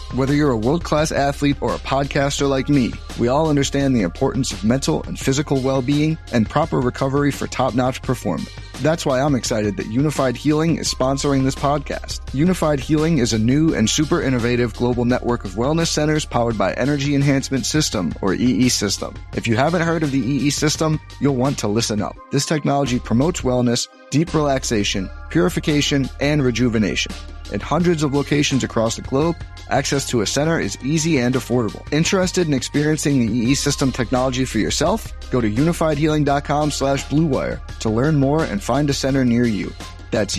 Whether you're a world-class athlete or a podcaster like me, we all understand the importance of mental and physical well-being and proper recovery for top-notch performance. That's why I'm excited that Unified Healing is sponsoring this podcast. Unified Healing is a new and super innovative global network of wellness centers powered by Energy Enhancement System, or EE System. If you haven't heard of the EE System, you'll want to listen up. This technology promotes wellness, deep relaxation, purification, and rejuvenation. At hundreds of locations across the globe, access to a center is easy and affordable. Interested in experiencing the EE System technology for yourself? Go to unifiedhealing.com/bluewire to learn more and find a center near you. That's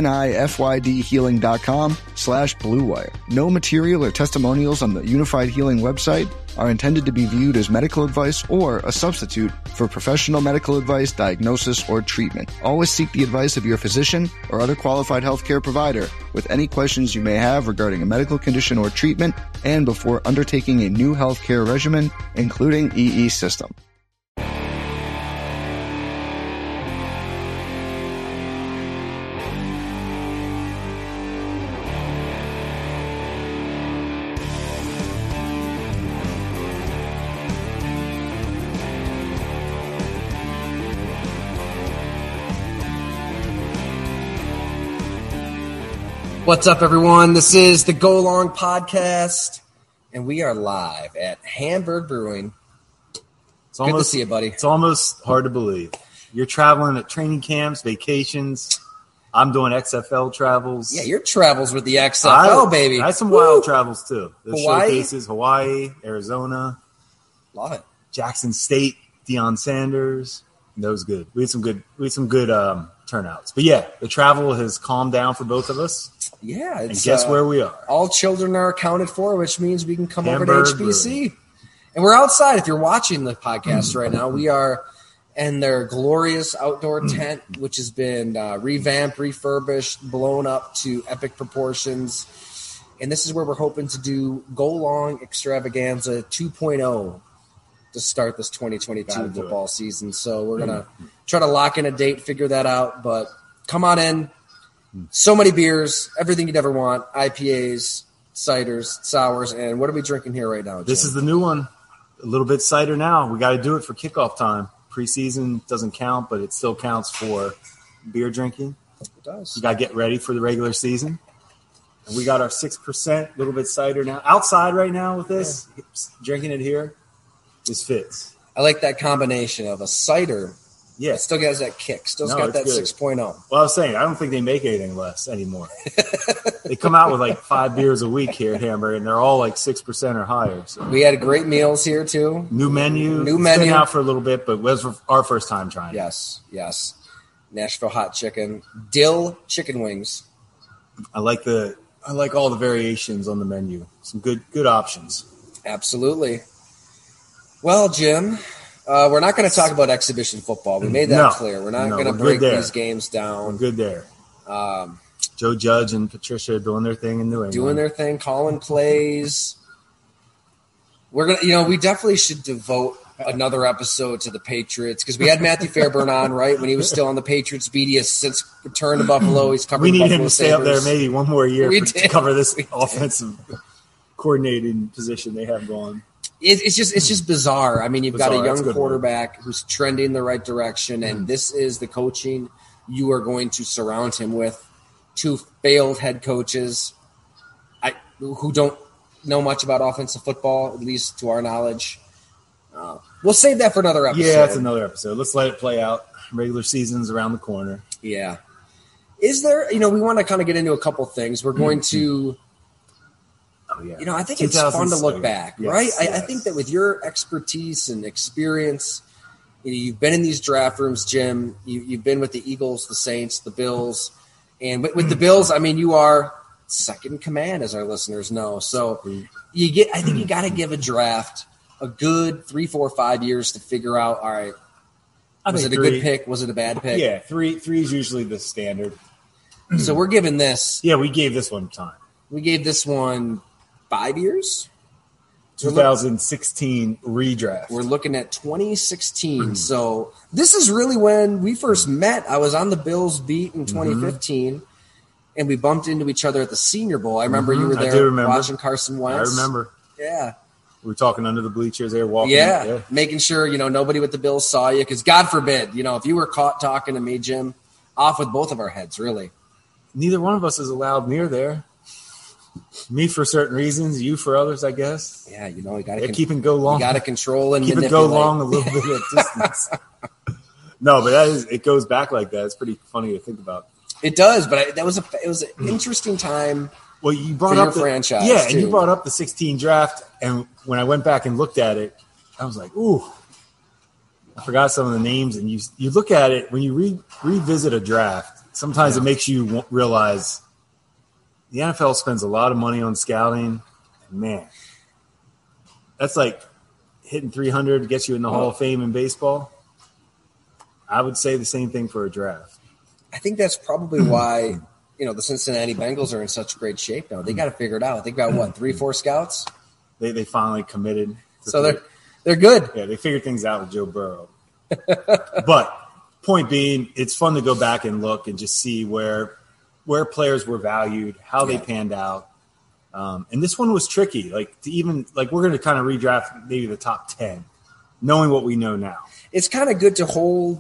unifydhealing.com/bluewire. No material or testimonials on the Unified Healing website are intended to be viewed as medical advice or a substitute for professional medical advice, diagnosis, or treatment. Always seek the advice of your physician or other qualified healthcare provider with any questions you may have regarding a medical condition or treatment and before undertaking a new healthcare regimen, including EE System. What's up, everyone? This is the Go Long Podcast, and we are live at Hamburg Brewing. Good to see you, buddy. It's almost hard to believe. You're traveling at training camps, vacations. I'm doing XFL travels. Yeah, your travels with the XFL, baby. I had some wild travels, too. The Hawaii? showcases, Hawaii, Arizona. Love it. Jackson State, Deion Sanders. That was good. We had some good turnouts. But, yeah, the travel has calmed down for both of us. Yeah. And guess where we are? All children are accounted for, which means we can come over to HBC. And we're outside. If you're watching the podcast right now, we are in their glorious outdoor tent, which has been revamped, refurbished, blown up to epic proportions. And this is where we're hoping to do Go Long Extravaganza 2.0 to start this 2022 football season. So we're going to try to lock in a date, figure that out. But come on in. So many beers, everything you'd ever want, IPAs, ciders, sours, and what are we drinking here right now, Jim? This is the new one. A little bit cider now. We got to do it for kickoff time. Preseason doesn't count, but it still counts for beer drinking. It does. You got to get ready for the regular season. And we got our 6% little bit cider now. Outside right now with this, drinking it here, this fits. I like that combination of a cider. Yeah. It still has that kick. Still got that 6.0. Well, I was saying, I don't think they make anything less anymore. They come out with like 5 beers a week here at Hamburg, and they're all like 6% or higher. So. We had great meals here, too. New menu. It's been out for a little bit, but it was our first time trying it. Yes. Nashville hot chicken. Dill chicken wings. I like all the variations on the menu. Some good options. Absolutely. Well, Jim, we're not going to talk about exhibition football. We made that clear. We're not going to break these games down. We're good there. Joe Judge and Patricia are doing their thing in New England. Doing their thing, calling plays. We're gonna, we definitely should devote another episode to the Patriots because we had Matthew Fairburn on, right, when he was still on the Patriots beat. He has since returned to Buffalo. He's covered. We need Buffalo him to stay Sabres. up there maybe one more year to cover this offensive coordinating position they have going. It's just bizarre. I mean, you've got a young quarterback who's trending the right direction, and this is the coaching you are going to surround him with. 2 failed head coaches who don't know much about offensive football, at least to our knowledge. We'll save that for another episode. Yeah, it's another episode. Let's let it play out. Regular season's around the corner. Yeah. Is there, we want to kind of get into a couple things. We're going to – I think it's fun to look back, right? Yes. I think that with your expertise and experience, you've been in these draft rooms, Jim. You've been with the Eagles, the Saints, the Bills. And with the Bills, I mean, you are second in command, as our listeners know. So I think you got to give a draft a good 3, 4, 5 years to figure out, all right, was it a good pick? Was it a bad pick? Yeah, three is usually the standard. So we're giving this. Yeah, we gave this one time. We gave this one 5 years? 2016 redraft. We're looking at 2016. So this is really when we first met. I was on the Bills beat in 2015. and we bumped into each other at the Senior Bowl. I remember you were there watching Carson Wentz. I remember. Yeah. We were talking under the bleachers there, walking. Yeah, making sure, nobody with the Bills saw you. Because God forbid, if you were caught talking to me, Jim, off with both of our heads, really. Neither one of us is allowed near there. Me for certain reasons, you for others, I guess. Yeah, you got to keep and go long. You got to control and keep manipulate. It go long a little bit at distance. No, but it goes back like that. It's pretty funny to think about. It does, but it was an interesting time. Well, you brought up your franchise, yeah, too. And you brought up the 16 draft, and when I went back and looked at it, I was like, ooh, I forgot some of the names. And you look at it when you revisit a draft. Sometimes it makes you realize the NFL spends a lot of money on scouting. And man, that's like hitting 300 gets you in the Hall of Fame in baseball. I would say the same thing for a draft. I think that's probably why, the Cincinnati Bengals are in such great shape now. They got to figure it out. They've got, 3-4 scouts? They finally committed. So they're good. Yeah, they figured things out with Joe Burrow. But point being, it's fun to go back and look and just see where players were valued, how they panned out. And this one was tricky. We're going to kind of redraft maybe the top 10, knowing what we know now. It's kind of good to hold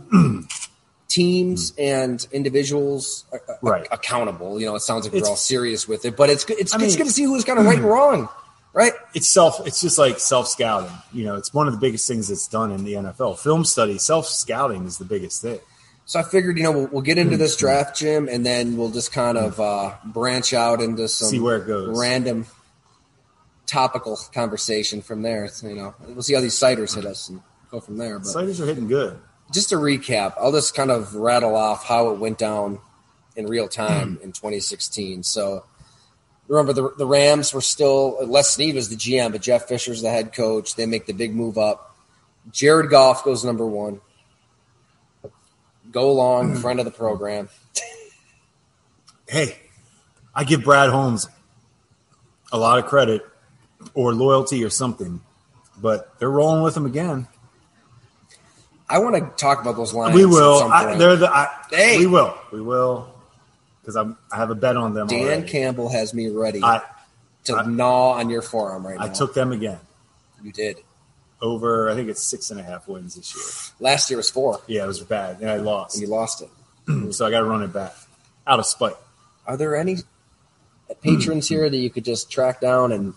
teams and individuals accountable. It sounds like we're all serious with it, but it's good to see who's kind of right and wrong, right? It's just like self-scouting. It's one of the biggest things that's done in the NFL. Film study, self-scouting is the biggest thing. So I figured, we'll get into this draft, Jim, and then we'll just kind of branch out into some see where it goes. Random topical conversation from there. We'll see how these ciders hit us and go from there. But ciders are hitting good. Just to recap, I'll just kind of rattle off how it went down in real time in 2016. So remember, the Rams were still – Les Snead was the GM, but Jeff Fisher's the head coach. They make the big move up. Jared Goff goes number 1. Go along, friend of the program. Hey, I give Brad Holmes a lot of credit or loyalty or something, but they're rolling with him again. I want to talk about those Lions. We will. We will. We will. Because I have a bet on them. Dan already. Campbell has me ready to gnaw on your forearm right now. I took them again. You did. Over, I think it's 6.5 wins this year. Last year was 4. Yeah, it was bad, and I lost. And you lost it. So I got to run it back out of spite. Are there any patrons here that you could just track down and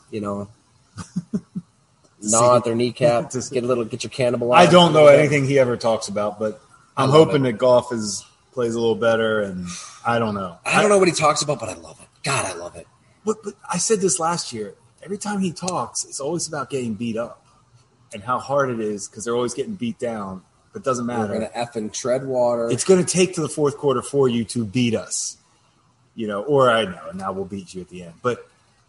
gnaw at their kneecap, get your cannibal out? I don't know anything he ever talks about, but I'm hoping that Goff plays a little better, and I don't know. I don't know what he talks about, but I love it. God, I love it. But I said this last year. Every time he talks, it's always about getting beat up and how hard it is because they're always getting beat down. But it doesn't matter. We're going to effing tread water. It's going to take to the fourth quarter for you to beat us, or I know, now we'll beat you at the end. But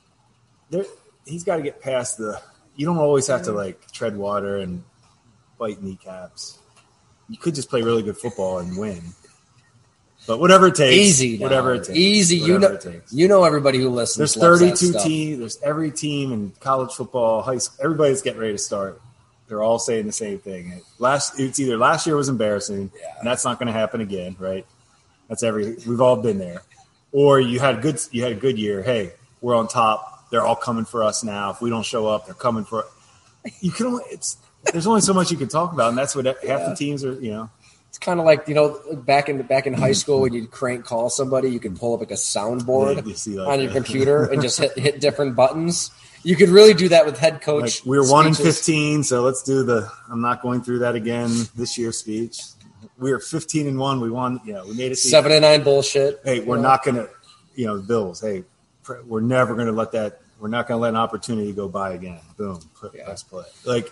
he's got to get past you don't always have to tread water and bite kneecaps. You could just play really good football and win. But whatever it takes. Easy. Now. Whatever it takes. Easy. Everybody who listens. There's 32 teams. There's every team in college football, high school. Everybody's getting ready to start. They're all saying the same thing. It's either last year was embarrassing, and that's not going to happen again, right? We've all been there. Or you had a good year. Hey, we're on top. They're all coming for us now. If we don't show up, they're coming for us. There's only so much you can talk about, and that's what half the teams are, It's kind of like, back in high school when you'd crank call somebody, you could pull up a soundboard on your computer and just hit different buttons. You could really do that with head coach. We were 1-15, so let's do I'm not going through that again this year's speech. We were 15-1. We won. We made it 7-9 bullshit. Hey, we're not going to, the Bills. Hey, we're never going to let that. We're not going to let an opportunity go by again. Boom, press play.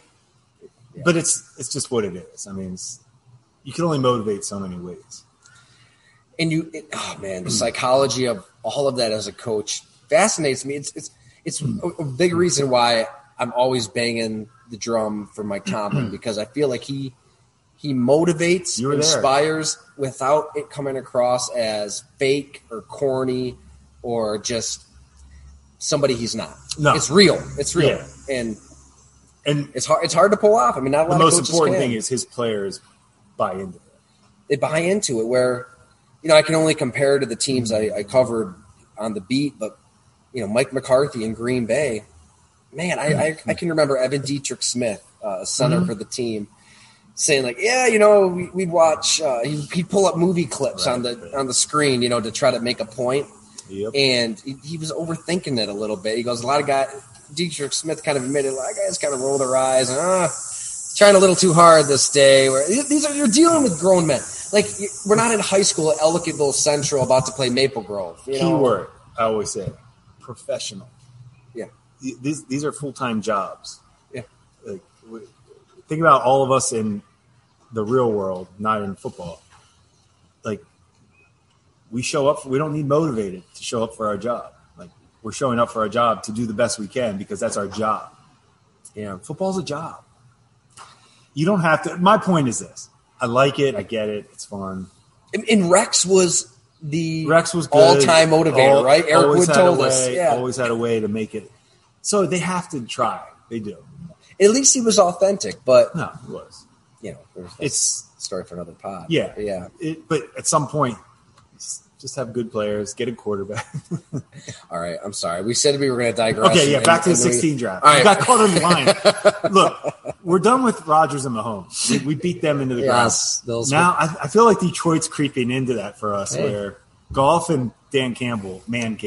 But it's just what it is. I mean, you can only motivate so many ways. And the psychology of all of that as a coach fascinates me. It's a big reason why I'm always banging the drum for Mike Tomlin because I feel like he motivates, inspires without it coming across as fake or corny or just somebody he's not. No. It's real. It's real. Yeah. And it's hard to pull off. I mean, not a lot of coaches The most important can. thing is his players buy into it. They buy into it where, I can only compare to the teams I covered on the beat, but Mike McCarthy in Green Bay, man, I can remember Evan Dietrich Smith, center for the team, saying like, we'd watch. He'd pull up movie clips on the screen, to try to make a point. Yep. And he was overthinking it a little bit. He goes, a lot of guys. Dietrich Smith kind of admitted, a lot of guys kind of roll their eyes and trying a little too hard this day. You're dealing with grown men. Like, we're not in high school at Ellicottville Central about to play Maple Grove. Keyword, I always say, professional. Yeah. These are full-time jobs. Yeah. Like, think about all of us in the real world, not in football. Like, we show up. We don't need motivated to show up for our job. Like, we're showing up for our job to do the best we can because that's our job. Yeah. Football's a job. You don't have to. My point is this. I like it. I get it. It's fun. And Rex was good. All-time motivator, right? Eric Wood told us. Yeah. Always had a way to make it. So they have to try. They do. At least he was authentic, but no, he was. It's a story for another pod. Yeah, yeah. But at some point, just have good players, get a quarterback. All right, I'm sorry. We said we were going to digress. Okay, yeah, back to the 16 draft. All right. We got caught on the line. Look, we're done with Rodgers and Mahomes. We beat them into the ground. Now I feel like Detroit's creeping into that for us, where Goff and Dan Campbell,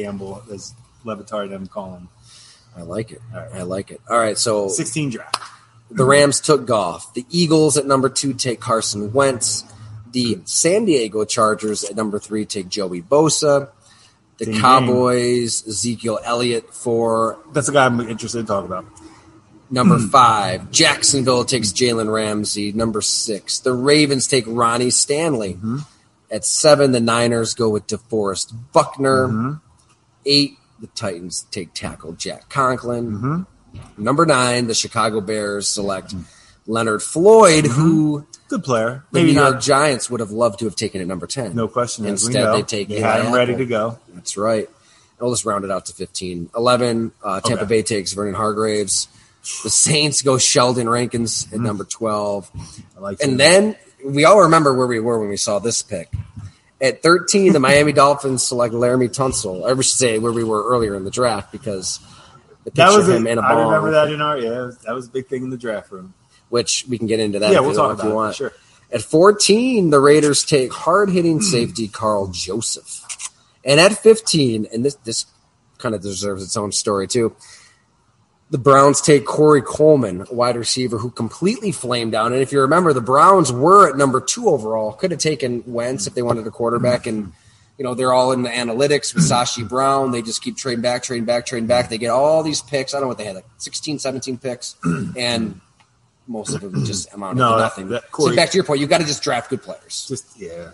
as Levitard and call him. I like it. All right. I like it. All right, so 16 draft. The Rams took Goff. The Eagles at number 2 take Carson Wentz. The San Diego Chargers at number 3 take Joey Bosa. The Cowboys, Ezekiel Elliott for... That's the guy I'm interested in talking about. Number 5. Jacksonville takes Jalen Ramsey. Number 6. The Ravens take Ronnie Stanley. Mm-hmm. At 7, the Niners go with DeForest Buckner. Mm-hmm. 8, the Titans take tackle Jack Conklin. Mm-hmm. Number 9, the Chicago Bears select Leonard Floyd, who... Good player. The New York Giants would have loved to have taken at number 10. No question. Instead, they take They had him ready to go. That's right. We'll just round it out to 15. 11, Tampa Bay takes Vernon Hargraves. The Saints go Sheldon Rankins at number 12. And then we all remember where we were when we saw this pick. At 13, the Miami Dolphins select Laramie Tunsil. I should say where we were earlier in the draft because the picture of him in a ball. I remember that that was a big thing in the draft room. Which we can get into that if you want. Sure. At 14, the Raiders take hard-hitting safety Carl Joseph. And at 15, and this kind of deserves its own story too, the Browns take Corey Coleman, a wide receiver who completely flamed down. And if you remember, the Browns were at number 2 overall. Could have taken Wentz if they wanted a quarterback. And, they're all in the analytics with Sashi Brown. They just keep trading back. They get all these picks. I don't know what they had, like 16, 17 picks. And most of them just amount to nothing. So back to your point, you got to just draft good players.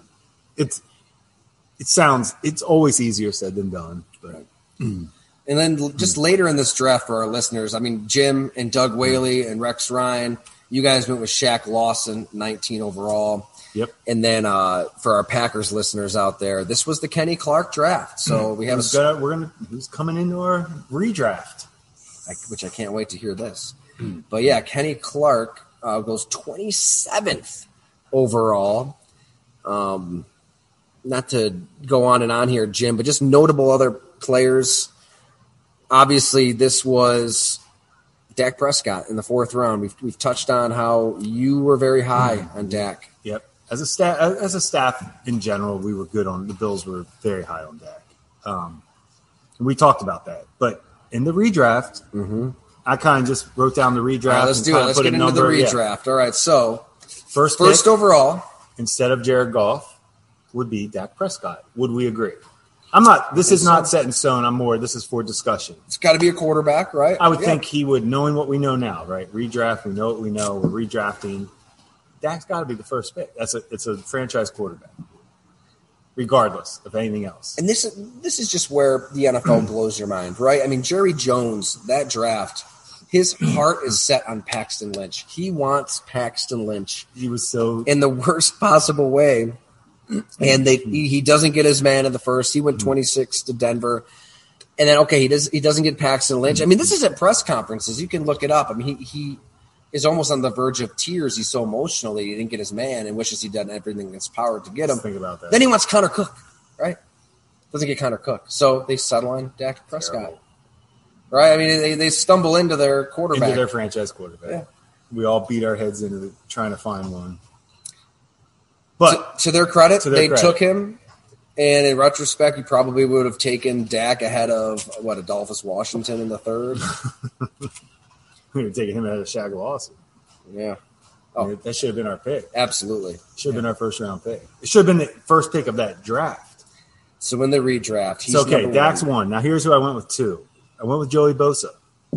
It's always easier said than done. But. And then just later in this draft for our listeners, I mean, Jim and Doug Whaley and Rex Ryan, you guys went with Shaq Lawson, 19 overall. Yep. And then for our Packers listeners out there, this was the Kenny Clark draft. So we have who's coming into our redraft, which I can't wait to hear this. But yeah, Kenny Clark goes 27th overall. Not to go on and on here, Jim, but just notable other players. Obviously, this was Dak Prescott in the 4th round. We've touched on how you were very high on Dak. Yep. As a staff in general, we were good on the Bills. Were very high on Dak. And we talked about that, but in the redraft. I kind of just wrote down the redraft. Right, let's do it. Let's get into the redraft. Yeah. All right, so first overall, instead of Jared Goff, would be Dak Prescott. Would we agree? This is not set in stone. This is for discussion. It's got to be a quarterback, right? I would think he would, knowing what we know now, right? Redraft, we know what we know. We're redrafting. Dak's got to be the first pick. It's a franchise quarterback, regardless of anything else. And this is just where the NFL blows your mind, right? I mean, Jerry Jones, that draft, his heart is set on Paxton Lynch. He wants Paxton Lynch. He was so in the worst possible way. And he doesn't get his man in the first. He went 26 to Denver. And then, he doesn't get Paxton Lynch. I mean, this is at press conferences. You can look it up. I mean, he is almost on the verge of tears. He's so emotional that he didn't get his man and wishes he'd done everything in his power to get him. Think about that. Then he wants Connor Cook, right? doesn't get Connor Cook. So they settle on Dak Prescott. Terrible. Right? I mean, they stumble into their quarterback. Into their franchise quarterback. Yeah. We all beat our heads into trying to find one. But to their credit, they took him. And in retrospect, you probably would have taken Dak ahead of, Adolphus Washington in the third. We would have taken him ahead of Shaq Lawson. Yeah. Oh. I mean, that should have been our pick. Absolutely. Should have been our first-round pick. It should have been the first pick of that draft. So when they redraft, he's okay, Dak's one. Now here's who I went with 2. I went with Joey Bosa.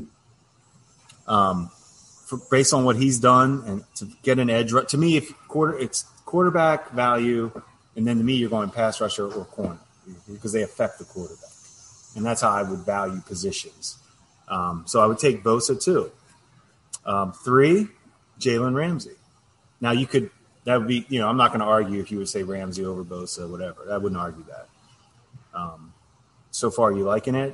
Based on what he's done and to get an edge. To me, it's quarterback value, and then to me, you're going pass rusher or corner because they affect the quarterback. And that's how I would value positions. So I would take Bosa 2. 3, Jalen Ramsey. Now that would be, I'm not going to argue if you would say Ramsey over Bosa, whatever. I wouldn't argue that. So far, you liking it?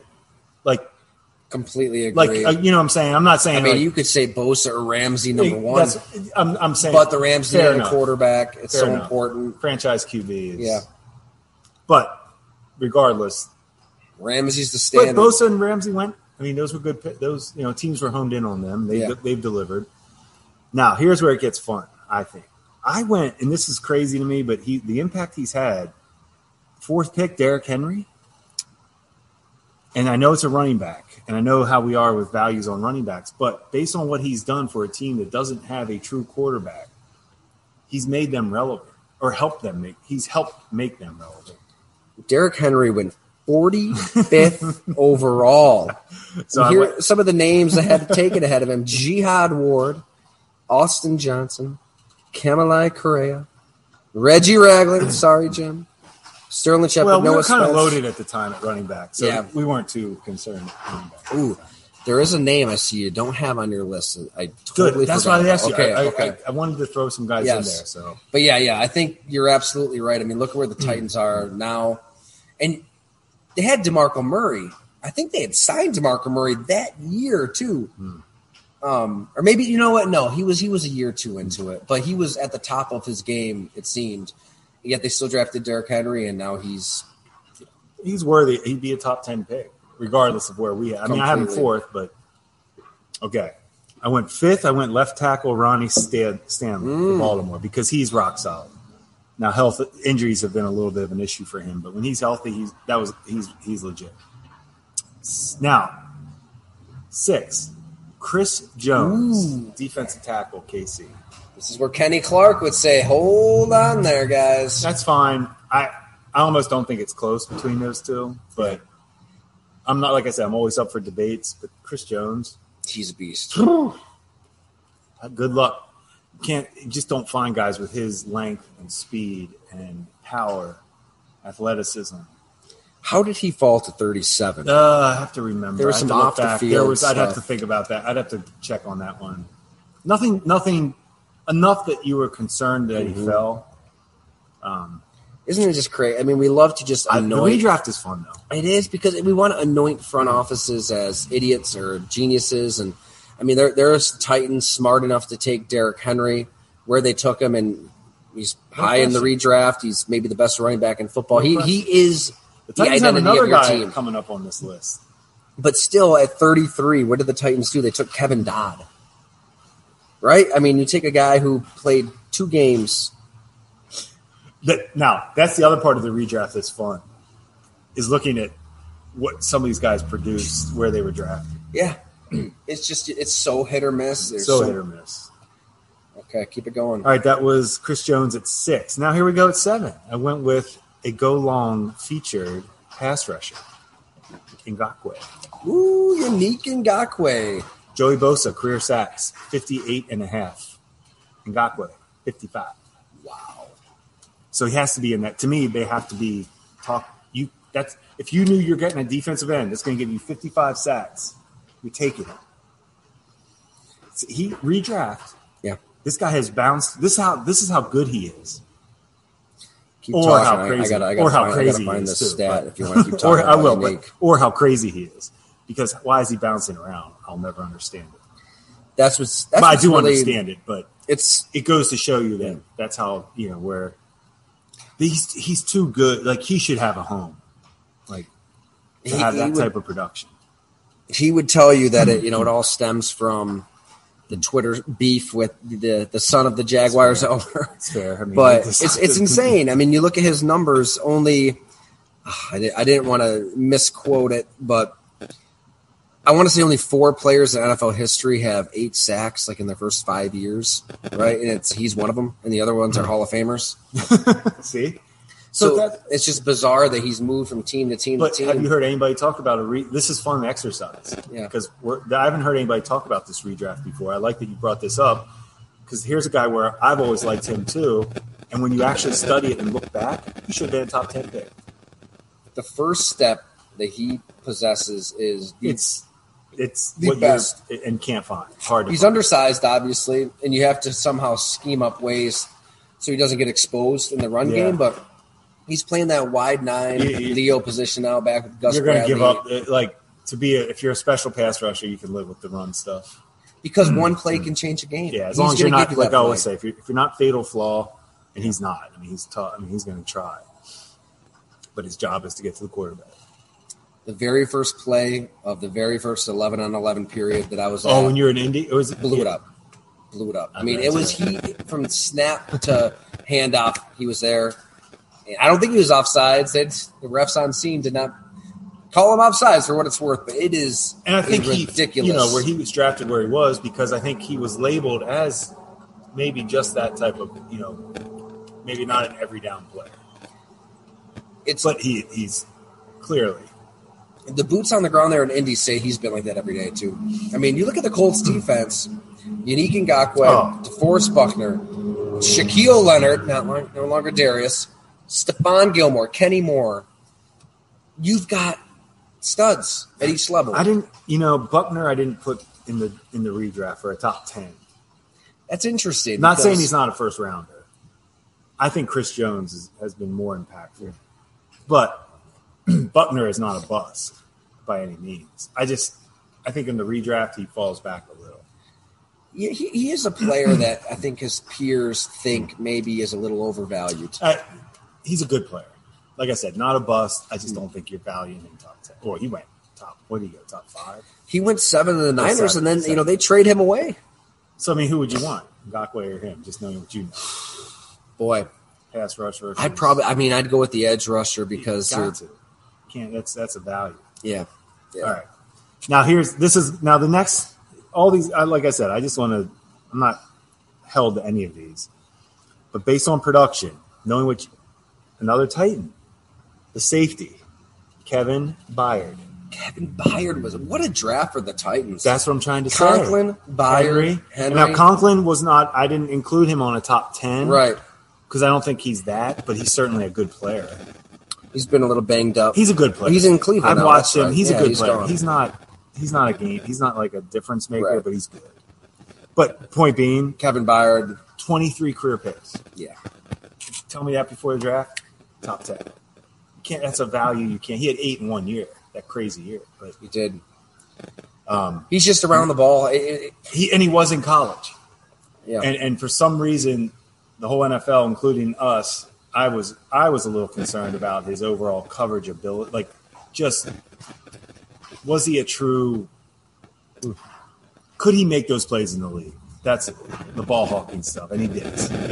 Completely agree. What I'm saying? I'm not saying. I mean, you could say Bosa or Ramsey number 1. I'm saying. But the Ramsey and the quarterback, it's so important. Franchise QB is. Yeah. But regardless. Ramsey's the standard. But Bosa and Ramsey went. I mean, those were good. Those, teams were honed in on them. They've delivered. Now, here's where it gets fun, I think. I went, and this is crazy to me, but the impact he's had, 4th pick, Derrick Henry. And I know it's a running back, and I know how we are with values on running backs, but based on what he's done for a team that doesn't have a true quarterback, he's made them relevant or he's helped make them relevant. Derrick Henry went 45th overall. So here are some of the names that had taken ahead of him: Jihad Ward, Austin Johnson, Kamalai Correa, Reggie Ragland. Sorry, Jim. Sterling Shepard, Noah Noah we were kind Spence. of loaded at the time at running back, so we weren't too concerned at running back. Ooh, there is a name I see you don't have on your list. I totally Good. That's why I asked you. Okay. I wanted to throw some guys in there. So, but I think you're absolutely right. I mean, look at where the Titans are now, and they had DeMarco Murray. I think they had signed DeMarco Murray that year too. Or maybe you know what? No, he was a year or 2 into it, but he was at the top of his game. It seemed. Yet they still drafted Derrick Henry, and now he's worthy. He'd be a top 10 pick, regardless of where we are. I mean, I have him 4th, but okay. I went 5th. I went left tackle Ronnie Stanley for Baltimore because he's rock solid. Now, injuries have been a little bit of an issue for him, but when he's healthy, he's legit. Now, 6, Chris Jones, defensive tackle, KC. This is where Kenny Clark would say, hold on there, guys. That's fine. I almost don't think it's close between those two, but I'm not, like I said, I'm always up for debates, but Chris Jones. He's a beast. Good luck. You just don't find guys with his length and speed and power, athleticism. How did he fall to 37? I have to remember. There was some off the field I'd have to think about that. I'd have to check on that one. Nothing enough that you were concerned that he fell. Isn't it just crazy? I mean, we love to just anoint. The redraft is fun, though. It is because we want to anoint front offices as idiots or geniuses. And, I mean, there's Titans smart enough to take Derrick Henry where they took him, and he's high in the redraft. He's maybe the best running back in football. He is the Titans the identity have another of your guy team. Coming up on this list. But still, at 33, what did the Titans do? They took Kevin Dodd. Right? I mean, you take a guy who played 2 games. Now, that's the other part of the redraft that's fun, is looking at what some of these guys produced, where they were drafted. Yeah. It's so hit or miss. So hit or miss. Okay, keep it going. All right, that was Chris Jones at 6. Now here we go at 7. I went with a go-long featured pass rusher, Ngakoue. Ooh, unique Ngakoue. Joey Bosa, career sacks, 58.5. Ngakoue, 55. Wow. So he has to be in that. To me, they have to be if you knew you're getting a defensive end that's going to give you 55 sacks, you're taking it. He redraft. Yeah. This guy has bounced. This is how good he is. Keep talking. How crazy. I gotta find this too, stat if you want to keep talking. I will. Or how crazy he is. Because why is he bouncing around? I'll never understand it. That's I do really, understand it, but it goes to show you that that's how where he's too good. Like he should have a home. like to have that type of production. He would tell you that it all stems from the Twitter beef with the son of the Jaguars owner. It's fair. I mean, but it's insane. I mean, you look at his numbers. Only I didn't want to misquote it, but I want to say only 4 players in NFL history have 8 sacks like in their first 5 years, right? And he's one of them, and the other ones are Hall of Famers. See. So it's just bizarre that he's moved from team to team to team. Have you heard anybody talk about this is fun exercise. Yeah. Because I haven't heard anybody talk about this redraft before. I like that you brought this up because here's a guy where I've always liked him too. And when you actually study it and look back, he should have been a top 10 pick. The first step that he possesses is it's the what best. And can't find. It's hard to He's find. undersized, obviously, and you have to somehow scheme up ways so he doesn't get exposed in the run game, but he's playing that wide 9 Leo position now back with Gus You're going to Bradley. give up, like, if you're a special pass rusher, you can live with the run stuff. Because one play can change a game. Yeah, as long as you're not, like I always say, if you're not fatal flaw, and he's not. I mean, he's tough. I mean, he's going to try. But his job is to get to the quarterback. The very first play of the very first 11-on-11 period that I was when you were in Indy? Blew it up. I mean, it was from snap to handoff, he was there. I don't think he was offsides. The refs on scene did not call him offsides for what it's worth, but it is ridiculous. Where he was drafted where he was because I think he was labeled as maybe just that type of, maybe not an every down player. But he's clearly. The boots on the ground there in Indy say he's been like that every day too. I mean, you look at the Colts defense, Yannick Ngakoue, DeForest Buckner, Shaquille Leonard, no longer Darius, Stephon Gilmore, Kenny Moore. You've got studs at each level. Buckner I didn't put in the redraft for a top 10. That's interesting. Not saying he's not a first rounder. I think Chris Jones has been more impactful. But Buckner is not a bust by any means. I think in the redraft he falls back a little. Yeah, he is a player that I think his peers think maybe is a little overvalued. He's a good player. Like I said, not a bust. I just don't think you're valuing him top 10. Or he went top. What did he go? Top 5? He went 7 to the Niners, and then they trade him away. So I mean, who would you want, Ngakoue or him? Just knowing what you know. Boy, pass rusher. I'd go with the edge rusher because that's a value. Yeah. All right. Now the next. All these, like I said, I'm not held to any of these, but based on production, knowing another Titan, the safety, Kevin Byard. Kevin Byard what a draft for the Titans. That's what I'm trying to say. Conklin, Byard, Henry. Now Conklin was not. I didn't include him on a top 10, right? Because I don't think he's that, but he's certainly a good player. He's been a little banged up. He's a good player. He's in Cleveland. I've watched him. Right. He's a good player. Gone. He's not a game. He's not like a difference maker, right. But he's good. But point being, Kevin Byard, 23 career picks. Yeah. Tell me that before the draft, top 10. You can't. That's a value you can't. He had 8 in 1 year. That crazy year, but he did. He's just around the ball. He was in college. Yeah. And for some reason, the whole NFL, including us, I was a little concerned about his overall coverage ability. Like, just was he a true? Could he make those plays in the league? That's the ball hawking stuff, and he did.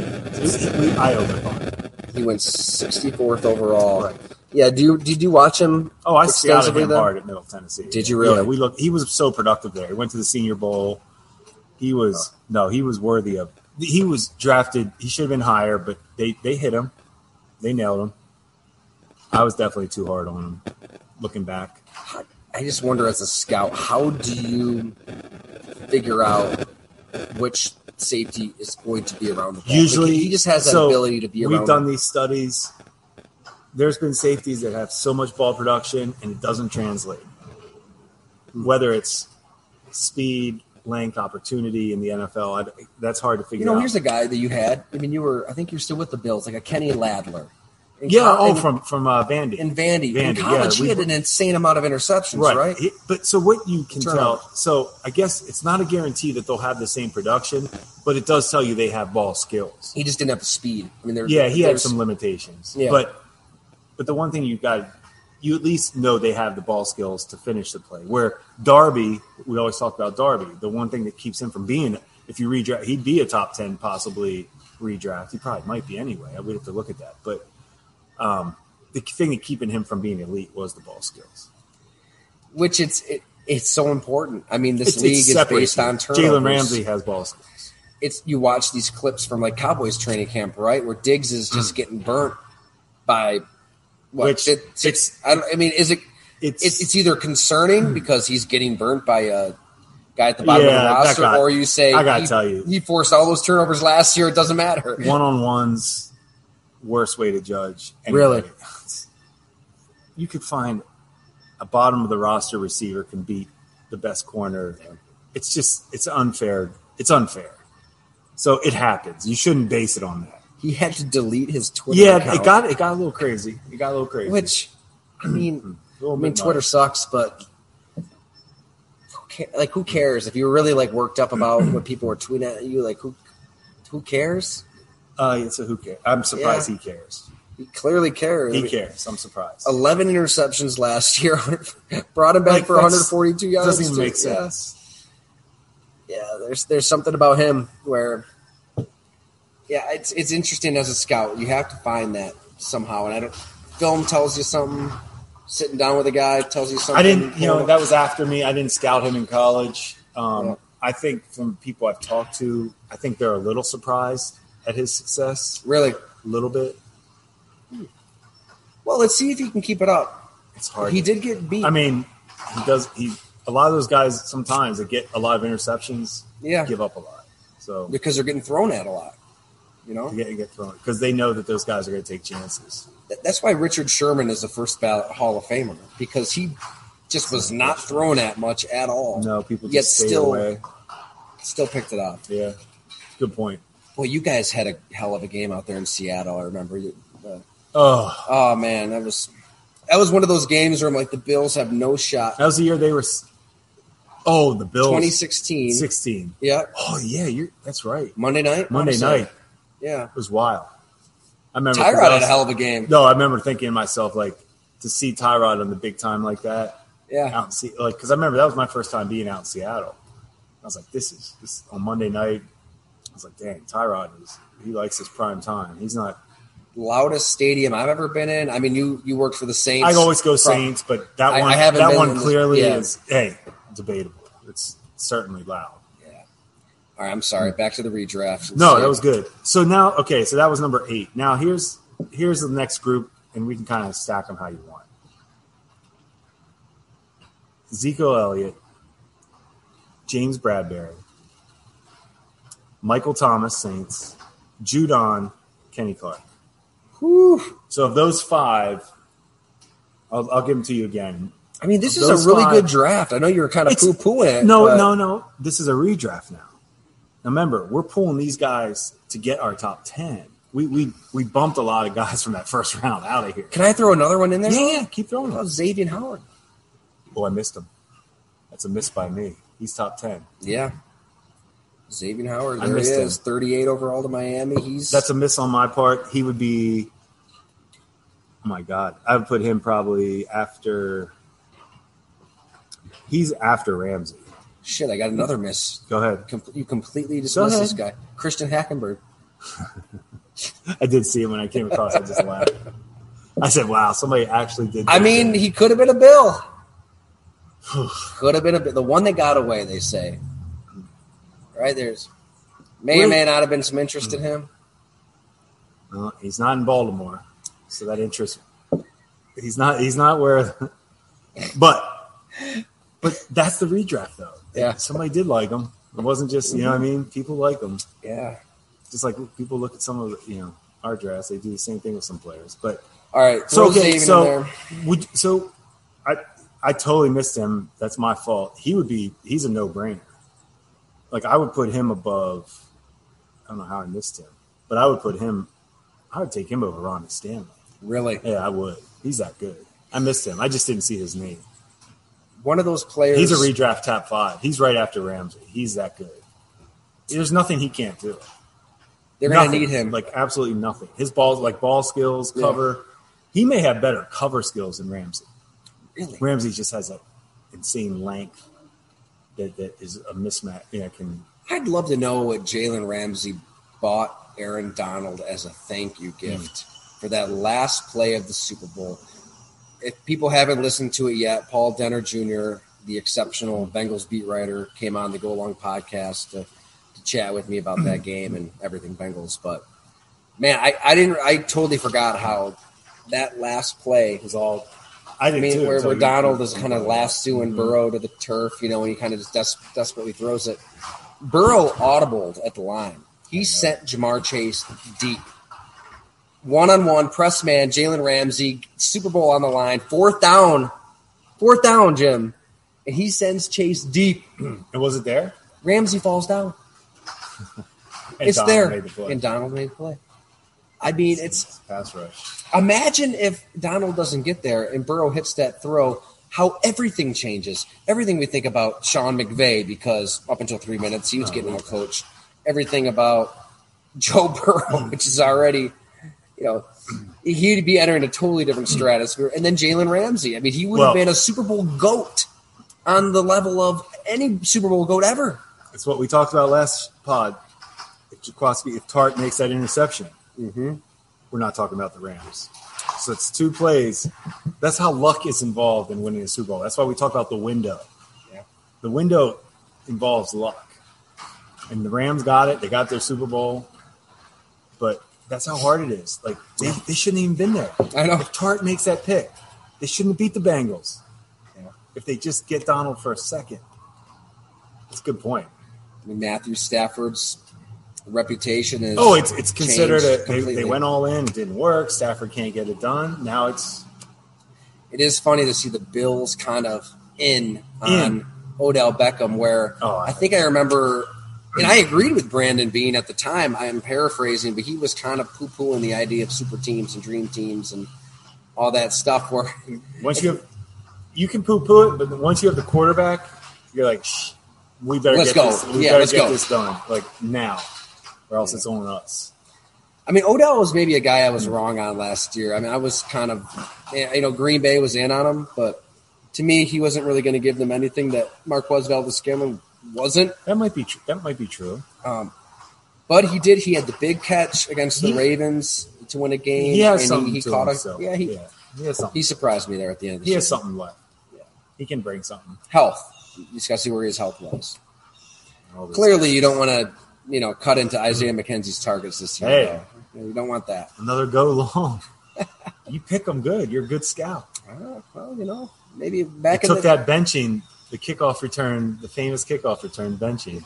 I overthought. He went 64th overall. Right. Yeah. Did you watch him? Oh, I scouted him hard at Middle Tennessee. Did you really? Yeah, he was so productive there. He went to the Senior Bowl. He was worthy of. He was drafted. He should have been higher, but they hit him. They nailed him. I was definitely too hard on him. Looking back, I just wonder, as a scout, how do you figure out which safety is going to be around the ball? Usually, he just has that ability to be around. We've done these studies. There's been safeties that have so much ball production and it doesn't translate. Whether it's speed, length, opportunity in the NFL, that's hard to figure out. Here's a guy that you had. I mean, I think you're still with the Bills, like a Kenny Ladler. From Vandy. In Vandy. In college, he had an insane amount of interceptions, right? But so what you can tell, so I guess it's not a guarantee that they'll have the same production, but it does tell you they have ball skills. He just didn't have the speed. I mean, he had some limitations. Yeah. But the one thing you've got to you at least know they have the ball skills to finish the play. Where Darby, we always talk about Darby. The one thing that keeps him from being, if you redraft, he'd be a top 10 possibly redraft. He probably might be anyway. We'd have to look at that. But the thing that keeping him from being elite was the ball skills. Which it's so important. I mean, this league is based on turnovers. Jalen Ramsey has ball skills. You watch these clips from like Cowboys training camp, right, where Diggs is just getting burnt by what? It's either concerning because he's getting burnt by a guy at the bottom of the roster, or you say I gotta tell you, he forced all those turnovers last year. It doesn't matter. One-on-ones, worst way to judge anybody. Really, you could find a bottom of the roster receiver can beat the best corner. It's unfair. It's unfair. So it happens. You shouldn't base it on that. He had to delete his Twitter account. It got a little crazy. Which, I mean, Twitter sucks, but who cares? If you were really like worked up about what people were tweeting at you, like who cares? So who cares? I'm surprised he cares. He clearly cares. He cares. I'm surprised. 11 interceptions last year. Brought him back for 142 yards. Doesn't even make sense. Yeah, there's something about him where, it's interesting as a scout. You have to find that somehow. And film tells you something. Sitting down with a guy tells you something. I didn't, that was after me. I didn't scout him in college. I think from people I've talked to, I think they're a little surprised at his success. Really? A little bit. Well, let's see if he can keep it up. It's hard. He did get beat. I mean, a lot of those guys sometimes that get a lot of interceptions give up a lot. So because they're getting thrown at a lot. Get thrown because they know that those guys are going to take chances. That's why Richard Sherman is the first ballot Hall of Famer, because he just was not thrown at much at all. No, people just stayed away. Still picked it up. Yeah, good point. Well, you guys had a hell of a game out there in Seattle. I remember. Oh man, that was one of those games where I'm like, the Bills have no shot. That was the year they were. Oh, the Bills. 2016. 16. Yeah. Oh yeah, that's right. Monday night. Yeah, it was wild. I remember Tyrod had a hell of a game. No, I remember thinking to myself, like, to see Tyrod on the big time like that. Yeah. Because I remember that was my first time being out in Seattle. I was like, this is on Monday night. I was like, dang, Tyrod he likes his prime time. He's not loudest stadium I've ever been in. I mean, you worked for the Saints. I always go Saints, but that one clearly is debatable. It's certainly loud. All right, I'm sorry. Back to the redraft. No, that was good. So now, so that was number 8. Now here's the next group, and we can kind of stack them how you want. Ezekiel Elliott, James Bradbury, Michael Thomas, Saints, Judon, Kenny Clark. Whew. So of those 5, I'll give them to you again. I mean, this is a really good draft. I know you were kind of poo-pooing it. No. This is a redraft now. Now, remember, we're pulling these guys to get our top 10. We bumped a lot of guys from that first round out of here. Can I throw another one in there? Yeah, keep throwing them. Xavier Howard. Oh, I missed him. That's a miss by me. He's top 10. Yeah. Xavier Howard, there he is. 38 overall to Miami. That's a miss on my part. He would be – oh, my God. I would put him probably after – he's after Ramsey. Shit, I got another miss. Go ahead. You completely dismissed this guy. Christian Hackenberg. I did see him when I came across. I just laughed. I said, wow, somebody actually did that. I mean, he could have been a Bill. Could have been the one that got away, they say. Right? There's may or may not have been some interest in him. Well, he's not in Baltimore. So that interest – he's not where – But that's the redraft, though. Yeah. Somebody did like him. It wasn't just, you know what I mean? People like him. Yeah. Just like people look at some of our drafts, they do the same thing with some players. But all right. So I totally missed him. That's my fault. He's a no-brainer. Like, I would put him above, I don't know how I missed him, but I would take him over Ronnie Stanley. Really? Yeah, I would. He's that good. I missed him. I just didn't see his name. One of those players. He's a redraft top 5. He's right after Ramsey. He's that good. There's nothing he can't do. They're going to need him. Like, absolutely nothing. His ball skills, cover. He may have better cover skills than Ramsey. Really? Ramsey just has an insane length that is a mismatch. I'd love to know what Jalen Ramsey bought Aaron Donald as a thank you gift for that last play of the Super Bowl. If people haven't listened to it yet, Paul Denner Jr., the exceptional Bengals beat writer, came on the Go Long podcast to chat with me about that game and everything Bengals. But man, I totally forgot how that last play was all. Where Donald is kind of lassoing Burrow to the turf, and he kind of just desperately throws it. Burrow audibled at the line. He sent Jamar Chase deep. One-on-one, press man, Jalen Ramsey, Super Bowl on the line, fourth down, Jim. And he sends Chase deep. And was it there? Ramsey falls down. It's there. And Donald made the play. I mean, it's pass rush. Imagine if Donald doesn't get there and Burrow hits that throw, how everything changes. Everything we think about Sean McVay, because up until 3 minutes he was getting out coached. Everything about Joe Burrow, which is already, he'd be entering a totally different stratosphere. And then Jalen Ramsey. I mean, he would have been a Super Bowl GOAT on the level of any Super Bowl GOAT ever. That's what we talked about last pod. If Tart makes that interception, we're not talking about the Rams. So it's 2 plays. That's how luck is involved in winning a Super Bowl. That's why we talk about the window. Yeah. The window involves luck. And the Rams got it. They got their Super Bowl. But that's how hard it is. Like, they shouldn't even been there. I know. If Tart makes that pick, they shouldn't have beat the Bengals. Yeah. If they just get Donald for a second. That's a good point. I mean, Matthew Stafford's reputation is it's considered they went all in. It didn't work. Stafford can't get it done. Now it is funny to see the Bills kind of in on Odell Beckham, where I think I remember, and I agreed with Brandon Beane at the time. I am paraphrasing, but he was kind of poo-pooing the idea of super teams and dream teams and all that stuff. Where once you can poo-poo it, but once you have the quarterback, you're like, we better get this done like now, or else it's on us. I mean, Odell was maybe a guy I was wrong on last year. I mean, I was kind of, Green Bay was in on him, but to me, he wasn't really going to give them anything that Marquez Valdes-Scantling wasn't. That might be true. But he did. He had the big catch against the Ravens to win a game. He has something he to caught himself. He has something. He surprised me there at the end of the season. He has something left. Yeah. He can bring something. Health. You just got to see where his health was. Clearly, you don't want to, cut into Isaiah McKenzie's targets this year. Hey. You don't want that. Another go long. You pick them good. You're a good scout. Well, maybe back took that benching, the kickoff return, the famous kickoff return benching.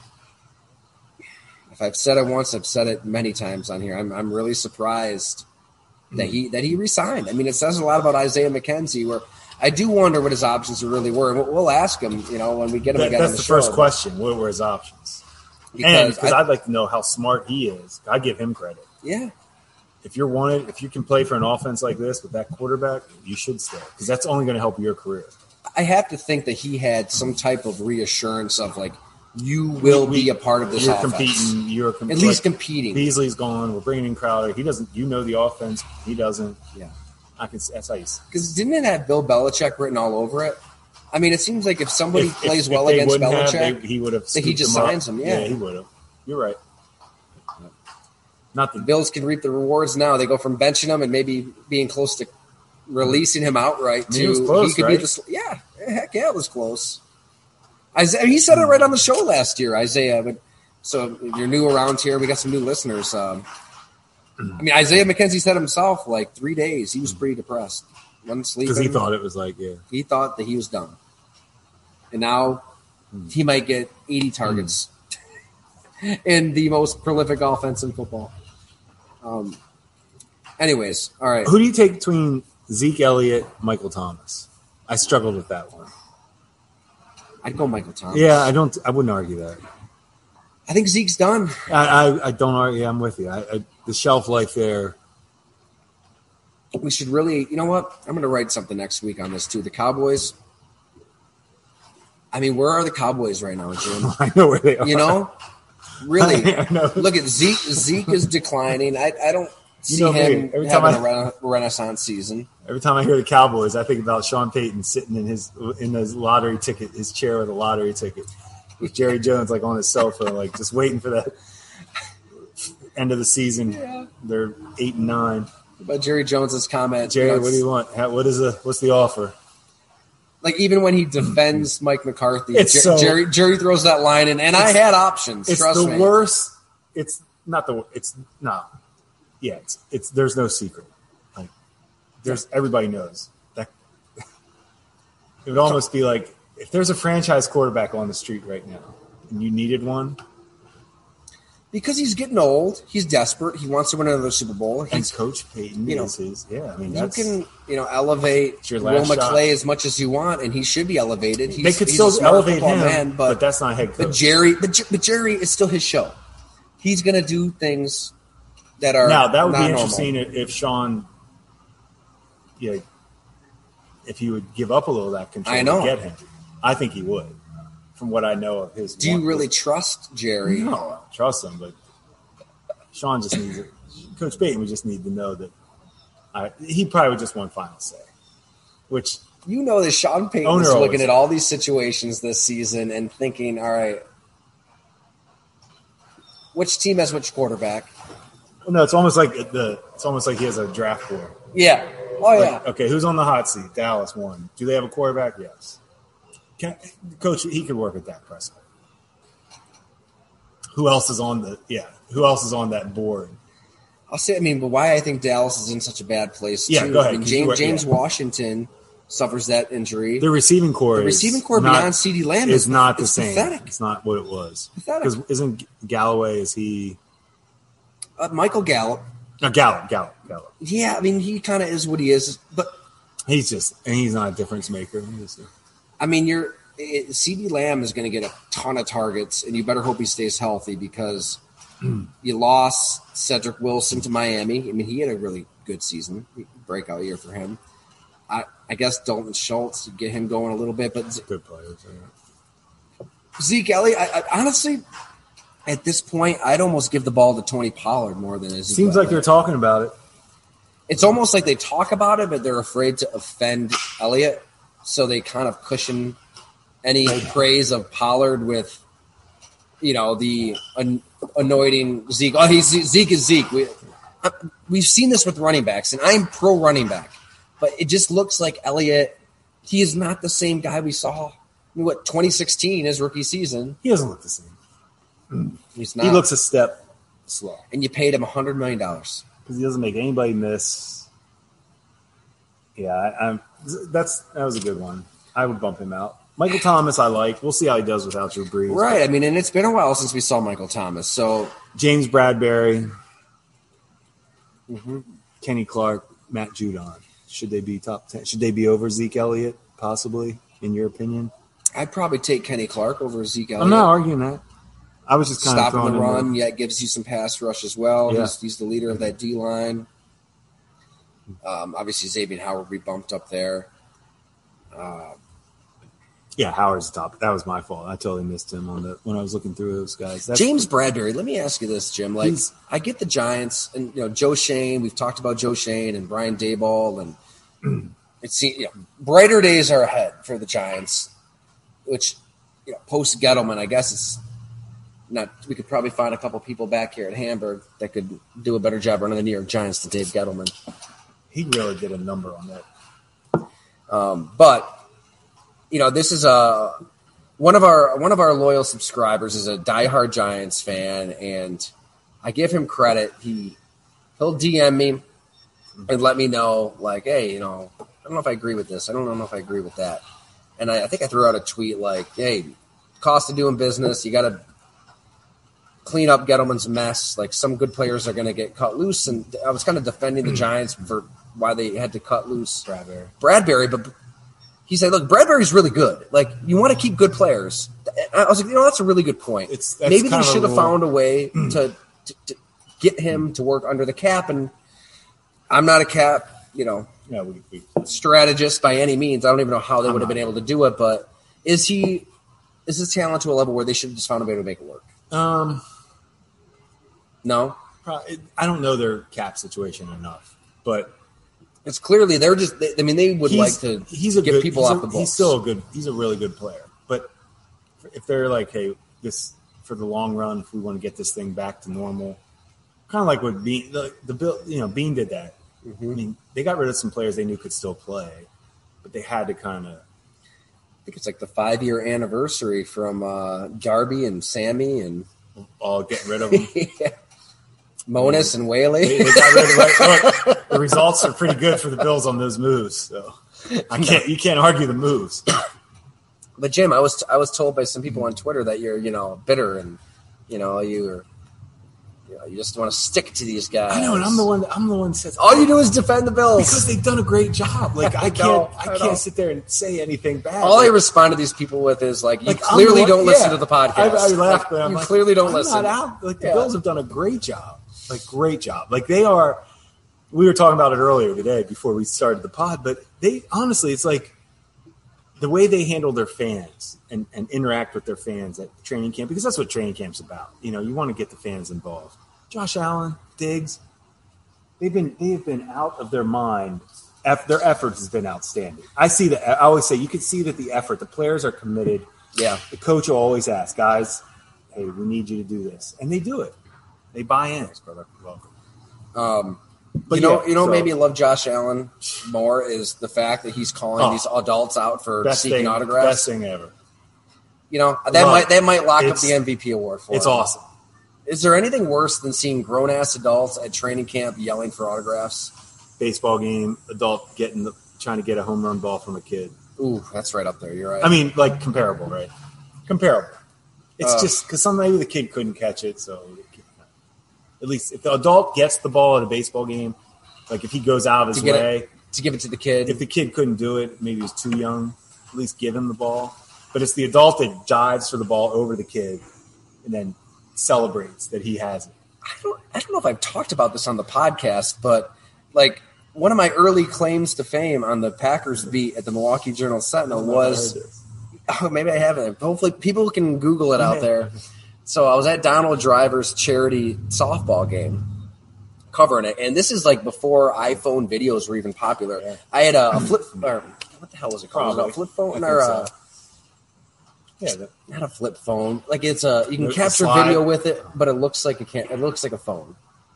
If I've said it once, I've said it many times on here. I'm really surprised that he resigned. I mean, it says a lot about Isaiah McKenzie, where I do wonder what his options really were. And we'll ask him, when we get him again on the show. That's the first question. What were his options? Because I'd like to know how smart he is. I give him credit. Yeah. If you can play for an offense like this with that quarterback, you should stay, because that's only going to help your career. I have to think that he had some type of reassurance of you will be a part of this offense. You're at least competing. Beasley's gone. We're bringing in Crowder. He doesn't. The offense. He doesn't. Yeah. That's how you. Because didn't it have Bill Belichick written all over it? I mean, it seems like if somebody plays well against Belichick, he would have. He just signs him. Yeah, he would have. You're right. The Bills can reap the rewards now. They go from benching him and maybe being close to releasing him outright to he was close, he could right? be heck yeah, it was close. Isaiah, he said it right on the show last year, Isaiah. But so if you're new around here, we got some new listeners. I mean, Isaiah McKenzie said himself, 3 days he was pretty depressed, wasn't sleeping because he thought it was he thought that he was done, and now he might get 80 targets in the most prolific offense in football. Anyways, all right. Who do you take between Zeke Elliott, Michael Thomas? I struggled with that one. I'd go Michael Thomas. Yeah, I wouldn't argue that. I think Zeke's done. I don't argue. I'm with you. The shelf life there. We should really, you know what? I'm going to write something next week on this too. The Cowboys. I mean, where are the Cowboys right now, Jim? I know where they are. Really? Look at Zeke. Zeke is declining. I don't. see him having a renaissance season. Every time I hear the Cowboys, I think about Sean Payton sitting in his lottery ticket, his chair with a lottery ticket, with Jerry Jones like on his cell phone, like just waiting for that end of the season. Yeah. They're 8-9. But Jerry Jones's comment, Jerry, what do you want? What's the offer? Like even when he defends Mike McCarthy, Jerry throws that line in, and I had options. It's trust the me. worst. It's not the. It's no. Yeah, it's. There's no secret. Like everybody knows that. It would almost be like if there's a franchise quarterback on the street right now, and you needed one. Because he's getting old, he's desperate. He wants to win another Super Bowl. And Coach Payton is his. Yeah, I mean, you can elevate Will McClay as much as you want, and he should be elevated. They could still elevate him, but that's not head coach. But Jerry is still his show. He's going to do things that are now that would be normal. interesting if Sean, if he would give up a little of that control to get him. I think he would. From what I know of his. Do you really trust Jerry? No, I don't trust him, but Sean just needs it. Coach Payton would just need to know that he probably would just want final say. Which that Sean Payton is looking at all these situations this season and thinking, all right, which team has which quarterback? Well, no, it's almost like he has a draft board. Yeah. Oh yeah. Okay, who's on the hot seat? Dallas won. Do they have a quarterback? Yes. Coach, he could work with Dak Prescott. Who else is on that board? I'll say. But why I think Dallas is in such a bad place? Yeah, too. go ahead. James Washington suffs that injury. The receiving core beyond CeeDee Lamb is not the same. Pathetic. It's not what it was. Pathetic. Because isn't Galloway? Is he? Michael Gallup. Gallup. Yeah, he kind of is what he is, but he's not a difference maker. CeeDee Lamb is going to get a ton of targets, and you better hope he stays healthy because you lost Cedric Wilson to Miami. He had a really good season, breakout year for him. I guess Dalton Schultz to get him going a little bit, but good players. Yeah. Zeke Elliott, I honestly, at this point, I'd almost give the ball to Tony Pollard more than Ezekiel. Seems like they're talking about it. It's almost like they talk about it, but they're afraid to offend Elliott. So they kind of cushion any praise of Pollard with, the anointing Zeke. Oh, Zeke is Zeke. We've seen this with running backs, and I'm pro running back. But it just looks like Elliott, he is not the same guy we saw. 2016, his rookie season. He doesn't look the same. He's not. He looks a step slow. And you paid him $100 million. Because he doesn't make anybody miss. Yeah, that was a good one. I would bump him out. Michael Thomas, I like. We'll see how he does without Drew Brees. Right. And it's been a while since we saw Michael Thomas. So James Bradbury, Kenny Clark, Matt Judon. Should they be top 10? Should they be over Zeke Elliott, possibly, in your opinion? I'd probably take Kenny Clark over Zeke Elliott. I'm not arguing that. I was just kind of stopping the run, yet gives you some pass rush as well. Yeah. He's the leader of that D-line. Obviously, Xavier Howard will be bumped up there. Yeah, Howard's top. That was my fault. I totally missed him when I was looking through those guys. James Bradbury. Let me ask you this, Jim. I get the Giants and Joe Shane. We've talked about Joe Shane and Brian Daboll, and brighter days are ahead for the Giants. Which post Gettleman, I guess it's not. We could probably find a couple people back here at Hamburg that could do a better job running the New York Giants than Dave Gettleman. He really did a number on that. But this is one of our loyal subscribers is a diehard Giants fan, and I give him credit. He'll DM me and let me know, like, hey, I don't know if I agree with this. I don't know if I agree with that. And I think I threw out a tweet like, hey, cost of doing business, you got to clean up Gettleman's mess. Like, some good players are going to get cut loose. And I was kind of defending the Giants for why they had to cut loose Bradbury, but he said, look, Bradbury's really good. Like, you want to keep good players. I was like, that's a really good point. Maybe they should have found a way to get him to work under the cap. And I'm not a cap, strategist by any means. I don't even know how they would have been able to do it. But is his talent to a level where they should have just found a way to make it work? No. I don't know their cap situation enough, but it's clearly they're just. They would like to get people off the books. He's a really good player. But if they're like, hey, this for the long run, if we want to get this thing back to normal, kind of like what Bean, the Bill, Bean did that. Mm-hmm. I mean, they got rid of some players they knew could still play, but they had to kind of. I think it's like the 5-year anniversary from Darby and Sammy and all getting rid of them. Yeah. Monis and Whaley. They got rid of look, the results are pretty good for the Bills on those moves. So you can't argue the moves. But Jim, I was told by some people on Twitter that you're bitter and you just want to stick to these guys. I know, and I'm the one that says all you do is defend the Bills because they've done a great job. Like I can't sit there and say anything bad. All I respond to these people with is you clearly don't listen to the podcast. I laugh, but you clearly don't listen. Not out. The Bills have done a great job. Great job. They are. We were talking about it earlier today before we started the pod, but they honestly, it's like the way they handle their fans and interact with their fans at training camp, because that's what training camp's about. You want to get the fans involved. Josh Allen, Diggs, they've been out of their mind. Their efforts has been outstanding. I see that. I always say you can see that the effort. The players are committed. Yeah. The coach will always ask, guys, hey, we need you to do this, and they do it. They buy in. Brother. Welcome. What made me love Josh Allen more is the fact that he's calling these adults out for seeking autographs. Best thing ever. That might lock up the MVP award for him. It's awesome. Is there anything worse than seeing grown-ass adults at training camp yelling for autographs? Baseball game, adult trying to get a home run ball from a kid. Ooh, that's right up there. You're right. I mean, comparable, right? Comparable. It's just because maybe the kid couldn't catch it, so at least if the adult gets the ball at a baseball game, if he goes out of his way to give it to the kid. If the kid couldn't do it, maybe he was too young, at least give him the ball. But it's the adult that dives for the ball over the kid and then celebrates that he has it. I don't know if I've talked about this on the podcast, but one of my early claims to fame on the Packers beat at the Milwaukee Journal-Sentinel was maybe I haven't. Hopefully people can Google it out there. So I was at Donald Driver's charity softball game covering it. And this is before iPhone videos were even popular. Yeah. I had a flip – or what the hell was it called? Was it a flip phone? Or not a flip phone. It's you can capture video with it, but it looks like it looks like a phone.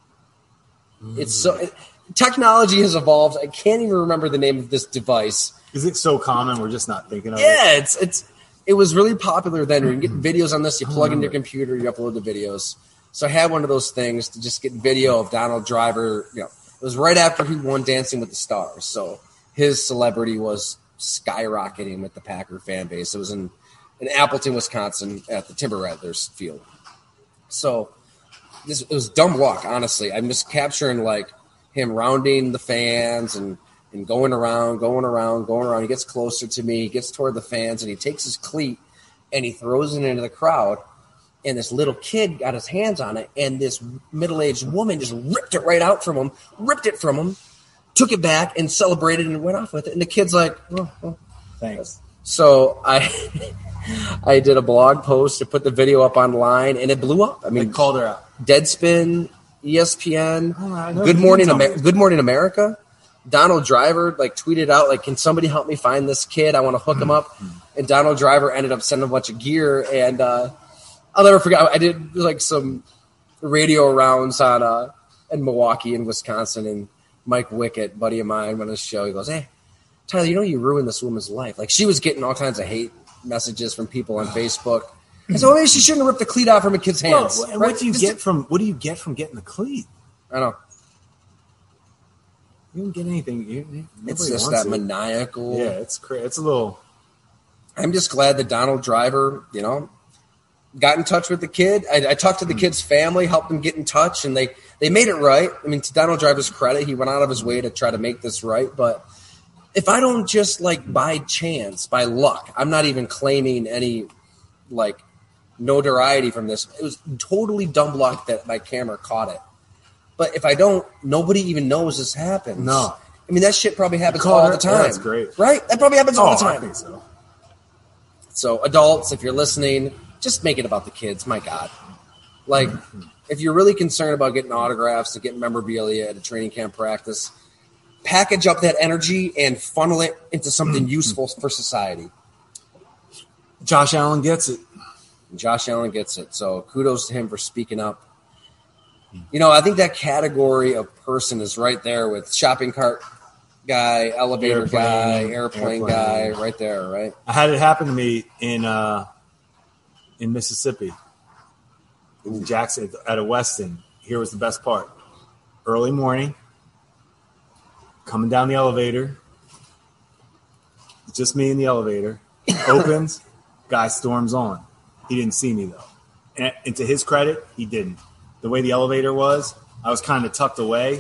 It's technology has evolved. I can't even remember the name of this device. Is it so common we're just not thinking of it? Yeah, it was really popular then. You can get videos on this. You plug into your computer, you upload the videos. So I had one of those things to just get video of Donald Driver. It was right after he won Dancing with the Stars. So his celebrity was skyrocketing with the Packer fan base. It was in Appleton, Wisconsin at the Timber Rattlers field. So it was dumb luck, honestly. I'm just capturing him rounding the fans and going around. He gets closer to me. He gets toward the fans, and he takes his cleat, and he throws it into the crowd. And this little kid got his hands on it, and this middle-aged woman just ripped it right out from him, took it back, and celebrated and went off with it. And the kid's like, well thanks. So I did a blog post to put the video up online, and it blew up. I mean, called her out. Deadspin, ESPN, Good Morning America. Donald Driver tweeted out can somebody help me find this kid? I want to hook him up. And Donald Driver ended up sending a bunch of gear, and I'll never forget. I did some radio rounds in Milwaukee and Wisconsin, and Mike Wickett, buddy of mine, went on his show. He goes, "Hey, Tyler, you ruined this woman's life." She was getting all kinds of hate messages from people on Facebook. And so maybe she shouldn't have ripped the cleat out from a kid's hands. Well, right? What do you get from getting the cleat? I don't know. You don't get anything. It's just that maniacal. Yeah, it's crazy. It's a little. I'm just glad that Donald Driver, got in touch with the kid. I talked to the kid's family, helped them get in touch, and they made it right. I mean, to Donald Driver's credit, he went out of his way to try to make this right. But if I don't just by chance, by luck, I'm not even claiming any notoriety from this. It was totally dumb luck that my camera caught it. But if I don't, nobody even knows this happens. No. I mean, that shit probably happens all the time. Yeah, that's great. Right? That probably happens all the time. I think so. So, adults, if you're listening, just make it about the kids. My God. Like, if you're really concerned about getting autographs and getting memorabilia at a training camp practice, package up that energy and funnel it into something useful for society. Josh Allen gets it. Josh Allen gets it. So kudos to him for speaking up. You know, I think that category of person is right there with shopping cart guy, elevator guy, airplane guy, right there, right? I had it happen to me in Mississippi, in Jackson, at a Westin. Here was the best part. Early morning, coming down the elevator, just me in the elevator, opens, guy storms on. He didn't see me, though. And to his credit, he didn't. The way the elevator was, I was kind of tucked away.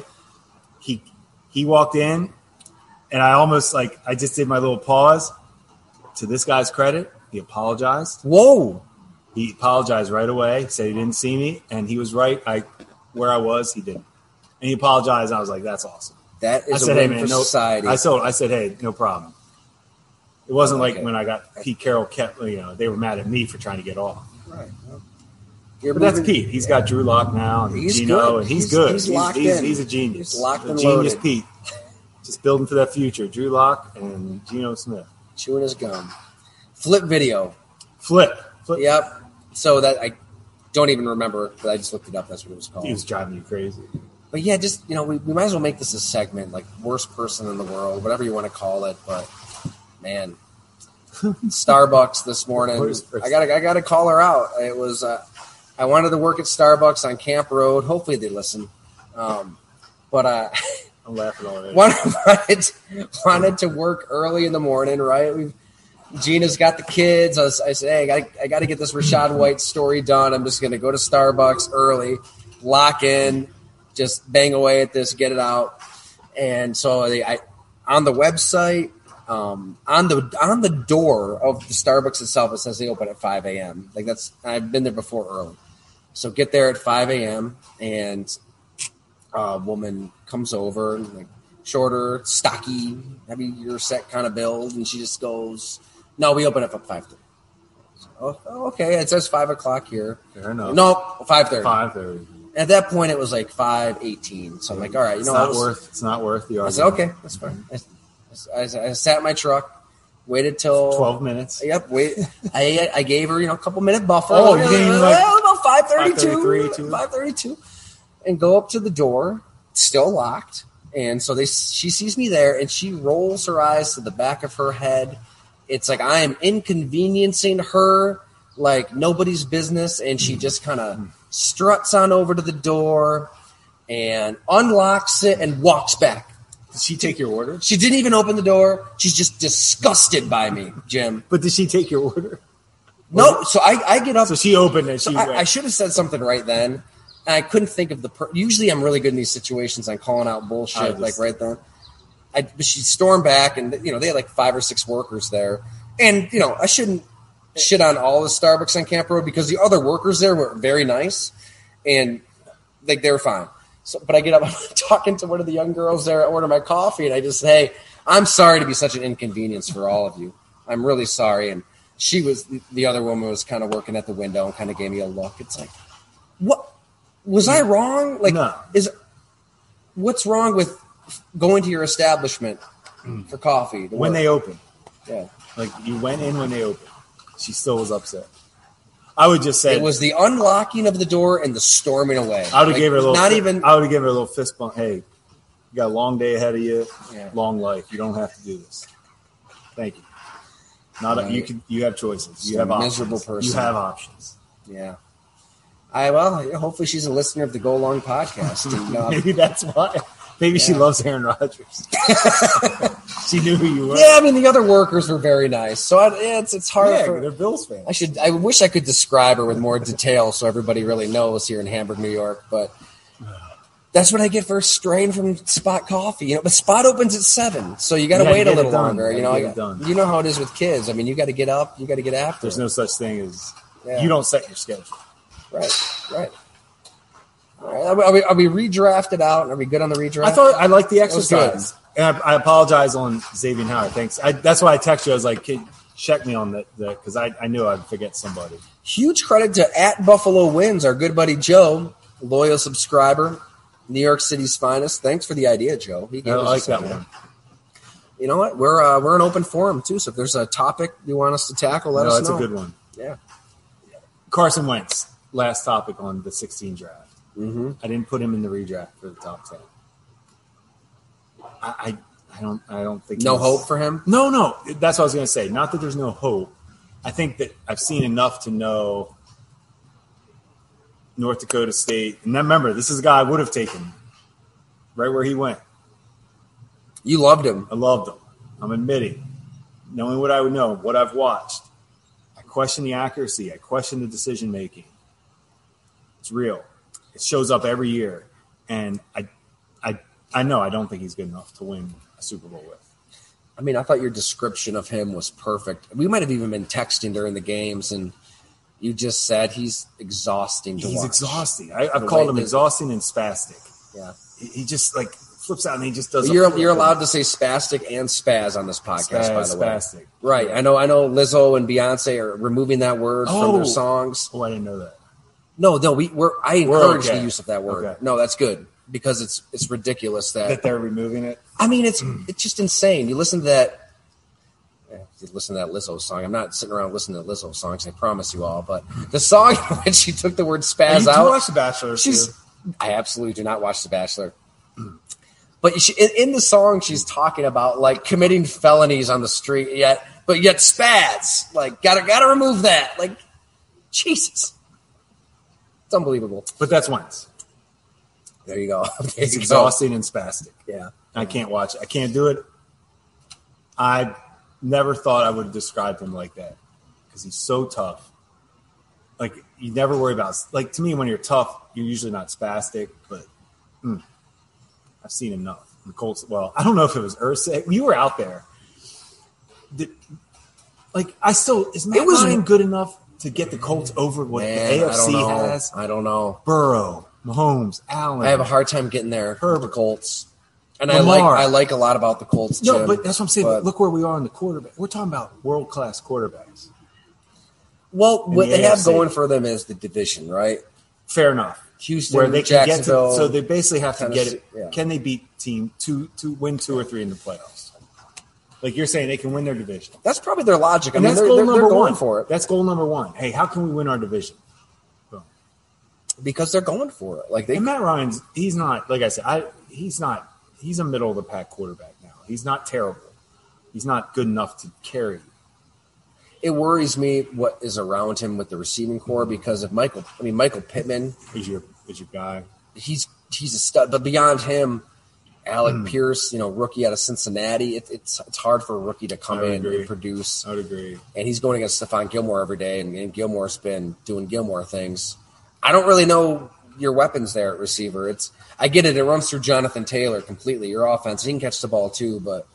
He walked in, and I just did my little pause. To this guy's credit, he apologized. Whoa. He apologized right away, said he didn't see me, and he was right. Where I was, he didn't. And he apologized, and I was like, that's awesome. That is a win for society. I said, hey, no problem. It wasn't like when I got Pete Carroll kept, they were mad at me for trying to get off. Right. But that's Pete. He's got Drew Lock now, and Gino, and he's good. He's locked in. He's a genius. He's locked and genius loaded. Pete. Just building for that future. Drew Lock and Geno Smith. Chewing his gum. Flip video. Flip. Yep. So that I don't even remember, but I just looked it up. That's what it was called. He was driving you crazy. But yeah, just, we might as well make this a segment, like worst person in the world, whatever you want to call it. But man, Starbucks this morning. I gotta call her out. It was I wanted to work at Starbucks on Camp Road. Hopefully they listen. But I'm laughing already. wanted to work early in the morning, right? Gina's got the kids. I said, hey, I got to get this Rachaad White story done. I'm just going to go to Starbucks early, lock in, just bang away at this, get it out. And so on the website, on the door of the Starbucks itself, it says they open at 5 a.m. Like I've been there before early. So get there at 5 a.m. and a woman comes over, like shorter, stocky, heavier set kind of build, and she just goes, "No, we open up at 5:30." So, okay, it says 5 o'clock here. Fair enough. No, 5:30. 5:30. At that point, it was like 5:18. So I'm like, all right, it's not worth the argument. I said, okay, that's fine. I sat in my truck. Waited till 12 minutes. Yep. Wait. I gave her, a couple minute buffer. Oh, you gave her about 5:32. 5:33, 5:32, and go up to the door, still locked. And so she sees me there, and she rolls her eyes to the back of her head. It's like I am inconveniencing her like nobody's business, and she just kind of struts on over to the door and unlocks it and walks back. Did she take your order? She didn't even open the door. She's just disgusted by me, Jim. But did she take your order? No. So I get up. So she opened it. I should have said something right then. And I couldn't think of usually I'm really good in these situations on calling out bullshit like right then. But she stormed back, and they had like 5 or 6 workers there. And I shouldn't shit on all the Starbucks on Camp Road because the other workers there were very nice, and like they were fine. So, but I get up, I'm talking to one of the young girls there. I order my coffee, and I just say, "Hey, I'm sorry to be such an inconvenience for all of you. I'm really sorry." And the other woman was kind of working at the window and kind of gave me a look. It's like, what was I wrong? Like, no. What's wrong with going to your establishment for coffee when they open? Yeah, like you went in when they opened. She still was upset. I would just say it was the unlocking of the door and the storming away. I would have given her a little. I would have given her a little fist bump. Hey, you got a long day ahead of you. Yeah. Long life. You don't have to do this. Thank you. You have choices. You have options. Miserable person. You have options. Yeah. Hopefully she's a listener of the Go Long podcast. And, maybe that's why. Maybe she loves Aaron Rodgers. She knew who you were. Yeah, the other workers were very nice. So it's hard. Yeah, they're Bills fans. I wish I could describe her with more detail so everybody really knows here in Hamburg, New York. But that's what I get for straying from Spot Coffee. But Spot opens at 7, so you got to wait a little longer. You know how it is with kids. You got to get up. You got to get after. There's no such thing as you don't set your schedule. Right. All right. Are we redrafted out? Are we good on the redraft? I liked the exercise. And I apologize on Xavier Howard. Thanks. That's why I texted you. I was like, check me on that because I knew I'd forget somebody. Huge credit to at Buffalo Wins, our good buddy Joe, loyal subscriber, New York City's finest. Thanks for the idea, Joe. I like that one. You know what? We're an open forum too. So if there's a topic you want us to tackle, let us know. That's a good one. Yeah. Carson Wentz, last topic on the 16 draft. Mm-hmm. I didn't put him in the redraft for the top 10. I don't think no hope for him. No. That's what I was going to say. Not that there's no hope. I think that I've seen enough to know North Dakota State. And remember, this is a guy I would have taken right where he went. You loved him. I loved him. I'm admitting, knowing what I would know, what I've watched. I question the accuracy. I question the decision making. It's real. It shows up every year, and I know I don't think he's good enough to win a Super Bowl with. I mean, I thought your description of him was perfect. We might have even been texting during the games, and you just said he's exhausting to watch. He's exhausting. I've called him exhausting and spastic. Yeah. He just like flips out and he just does. You're allowed to say spastic and spaz on this podcast, by the way. Spastic. Right. I know Lizzo and Beyonce are removing that word from their songs. Oh, I didn't know that. No, I encourage the use of that word. Okay. No, that's good. Because it's ridiculous that they're removing it. I mean, it's just insane. You listen to that. You listen to that Lizzo song. I'm not sitting around listening to Lizzo songs. I promise you all. But the song when she took the word spaz out. You watch The Bachelor? I absolutely do not watch The Bachelor. But in the song, she's talking about like committing felonies on the street. Yet spaz. Like gotta remove that. Like Jesus, it's unbelievable. But that's Wentz. There you go. It's exhausting and spastic. Yeah. I can't watch it. I can't do it. I never thought I would have described him like that because he's so tough. Like, you never worry about – like, to me, when you're tough, you're usually not spastic, but I've seen enough. The Colts – well, I don't know if it was Irsay. You were out there. Is Matt Ryan good enough to get the Colts over what the AFC has? I don't know. Burrow. Mahomes, Allen. I have a hard time getting there. Herbert. The Colts. And Lamar. I like a lot about the Colts, Jim. No, but that's what I'm saying. Look where we are in the quarterback. We're talking about world-class quarterbacks. Well, what they have going for them is the division, right? Fair enough. Houston, where they can get to, so they basically have to get it. Yeah. Can they beat team to win 2 or 3 in the playoffs? Like you're saying, they can win their division. That's probably their logic. And I mean, that's goal number they're one. going for it. That's goal number one. Hey, how can we win our division? Because they're going for it. Like Matt Ryan's, he's not, like I said, he's a middle of the pack quarterback now. He's not terrible. He's not good enough to carry. It worries me what is around him with the receiving core because of Michael Pittman is your guy. He's a stud, but beyond him, Alec Pierce, rookie out of Cincinnati. It's hard for a rookie to come in and produce. I would agree. And he's going against Stephon Gilmore every day, and Gilmore's been doing Gilmore things. I don't really know your weapons there at receiver. I get it. It runs through Jonathan Taylor completely. Your offense, he can catch the ball too, but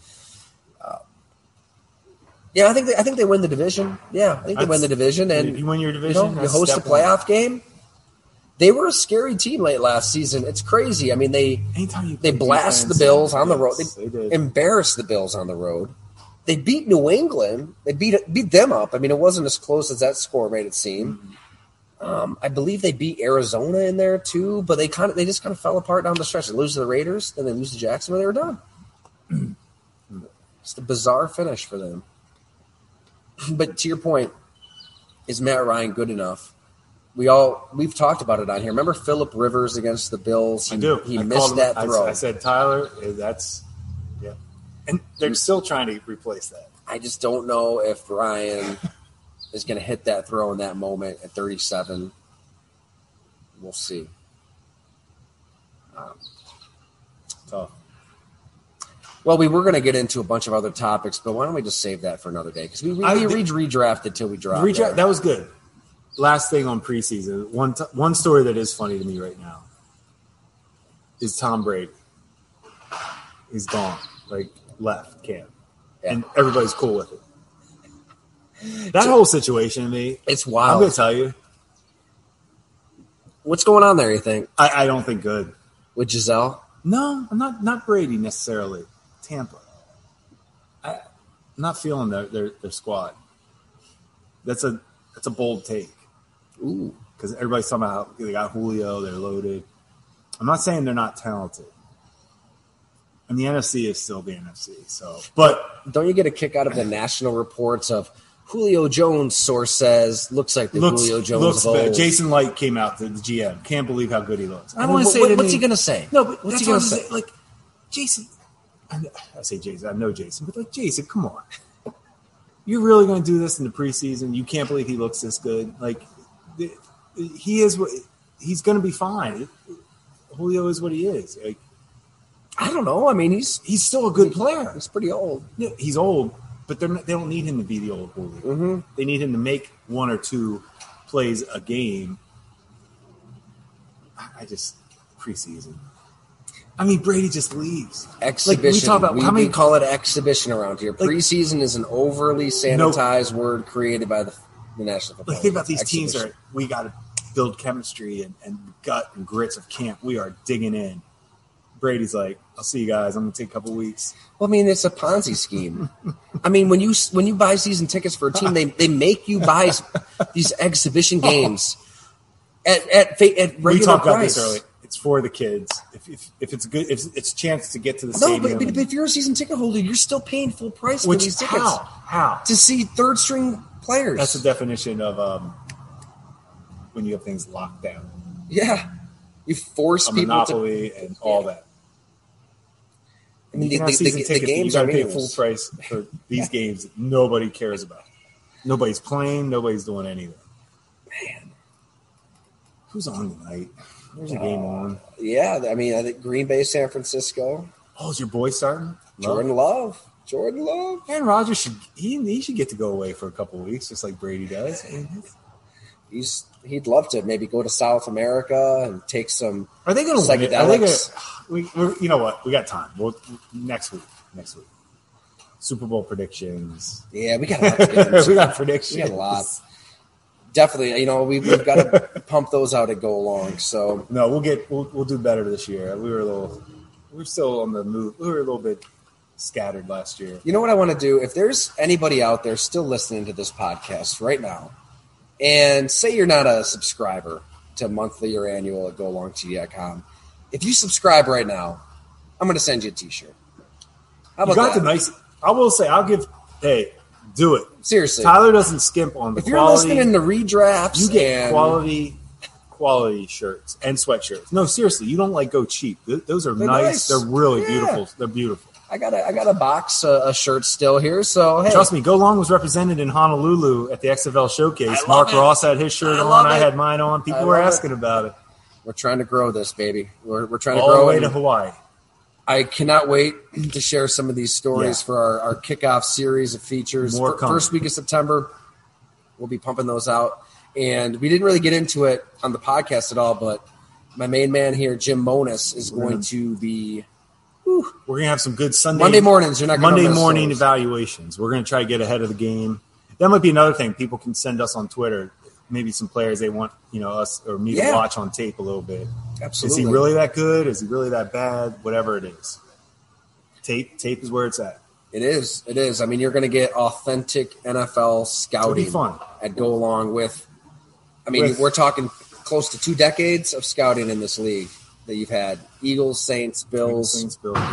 I think they win the division. Yeah, I think they win the division, and you win your division. You host a playoff game. They were a scary team late last season. It's crazy. I mean, they blast the Bills on the road. They embarrassed the Bills on the road. They beat New England. They beat them up. I mean, it wasn't as close as that score made it seem. I believe they beat Arizona in there too, but they just kind of fell apart down the stretch. They lose to the Raiders, then they lose to Jacksonville. They were done. It's a bizarre finish for them. But to your point, is Matt Ryan good enough? We've talked about it on here. Remember Phillip Rivers against the Bills? I do. He missed that throw. I said, Tyler, yeah. And they're still trying to replace that. I just don't know if Ryan is going to hit that throw in that moment at 37. We'll see. Tough. Well, we were going to get into a bunch of other topics, but why don't we just save that for another day? Because we redrafted till we dropped. That was good. Last thing on preseason, one story that is funny to me right now is Tom Brady. He's gone, left camp, and everybody's cool with it. That whole situation to me, it's wild. I'm going to tell you. What's going on there, you think? I don't think good. With Giselle? No, I'm not Brady necessarily. Tampa. I'm not feeling their squad. That's a bold take. Ooh. Because everybody's talking about they got Julio, they're loaded. I'm not saying they're not talented. And the NFC is still the NFC. So, but don't you get a kick out of the national reports of Julio Jones? Source says looks like the Julio Jones of old. Jason Light came out, the GM. Can't believe how good he looks. I want to say, what's he going to say? No, but what's he going to say? Like Jason, I say Jason. I know Jason, but like Jason, come on. You're really going to do this in the preseason? You can't believe he looks this good. Like he is what he's going to be fine. Julio is what he is. Like, I don't know. I mean, he's still a good player. He's pretty old. Yeah, he's old, but they don't need him to be the old Julio. Mm-hmm. They need him to make 1 or 2 plays a game. I just preseason. I mean, Brady just leaves. Exhibition. Like, we talk about how many call it exhibition around here. Preseason is an overly sanitized word created by the National Football League. Think about these teams that we got to build chemistry and gut and grits of camp. We are digging in. Brady's like, I'll see you guys. I'm going to take a couple weeks. Well, I mean, it's a Ponzi scheme. I mean, when you buy season tickets for a team, they make you buy these exhibition games at regular we talked price. about this earlier. It's for the kids. If it's good, if it's a chance to get to the stadium. No, but if you're a season ticket holder, you're still paying full price for these tickets. How? To see third string players. That's the definition of when you have things locked down. Yeah, you force people monopoly and all that. I mean, the games you got to pay full price for these games that nobody cares about. Nobody's playing. Nobody's doing anything. Man, who's on tonight? There's a game on. Yeah, I mean, I think Green Bay, San Francisco. Oh, is your boy starting? Jordan Love. Aaron Rodgers should get to go away for a couple of weeks, just like Brady does. He'd love to maybe go to South America and take some. Are they going to win it? Are they gonna, you know what? We got time. Next week. Super Bowl predictions. Yeah, we got a lot to get into. We got predictions. We got a lot. Definitely, we've got to pump those out and go along. So no, we'll do better this year. We're still on the move. We were a little bit scattered last year. You know what I want to do? If there's anybody out there still listening to this podcast right now, and say you're not a subscriber to monthly or annual at GoLongTD.com, if you subscribe right now, I'm going to send you a T-shirt. How about that? I will say, hey, do it. Seriously. Tyler doesn't skimp on the quality. If you're listening to redrafts, you get quality shirts and sweatshirts. No, seriously, you don't go cheap. Those are nice. They're really beautiful. They're beautiful. I got a box of shirts still here, so hey. Trust me, Go Long was represented in Honolulu at the XFL Showcase. Mark Ross had his shirt on. I had mine on. People were asking about it. We're trying to grow this, baby. We're trying to grow all the way to Hawaii. I cannot wait to share some of these stories for our kickoff series of features. First week of September, we'll be pumping those out. And we didn't really get into it on the podcast at all, but my main man here, Jim Monis, is going to be – we're going to have some good Monday mornings. You're not going to Monday morning evaluations. We're going to try to get ahead of the game. That might be another thing. People can send us on Twitter maybe some players they want us or me to watch on tape a little bit. Absolutely. Is he really that good? Is he really that bad? Whatever it is. Tape is where it's at. It is. I mean, you're going to get authentic NFL scouting at Go Along with – I mean, we're talking close to 2 decades of scouting in this league that you've had. Eagles, Saints, Bills.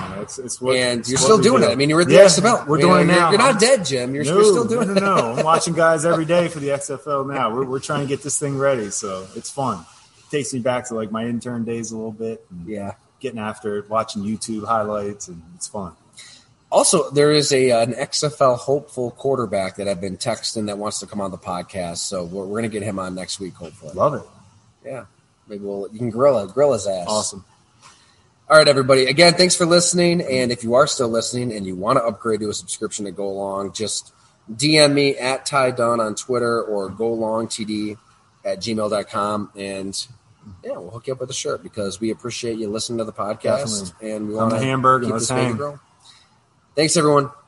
And you're still doing it. I mean, you're at the XFL. We're doing it now. You're not dead, Jim. You're still doing it. No. I'm watching guys every day for the XFL now. We're trying to get this thing ready, so it's fun. It takes me back to my intern days a little bit. Getting after it, watching YouTube highlights, and it's fun. Also, there is an XFL hopeful quarterback that I've been texting that wants to come on the podcast, so we're going to get him on next week, hopefully. Love it. Yeah. Maybe you can grill his ass. Awesome. All right, everybody. Again, thanks for listening. And if you are still listening and you want to upgrade to a subscription to Go Long, just DM me at Ty Dunn on Twitter or golongtd@gmail.com. And we'll hook you up with a shirt because we appreciate you listening to the podcast. Definitely. And we want to hamburger. keep this baby growing. Thanks, everyone.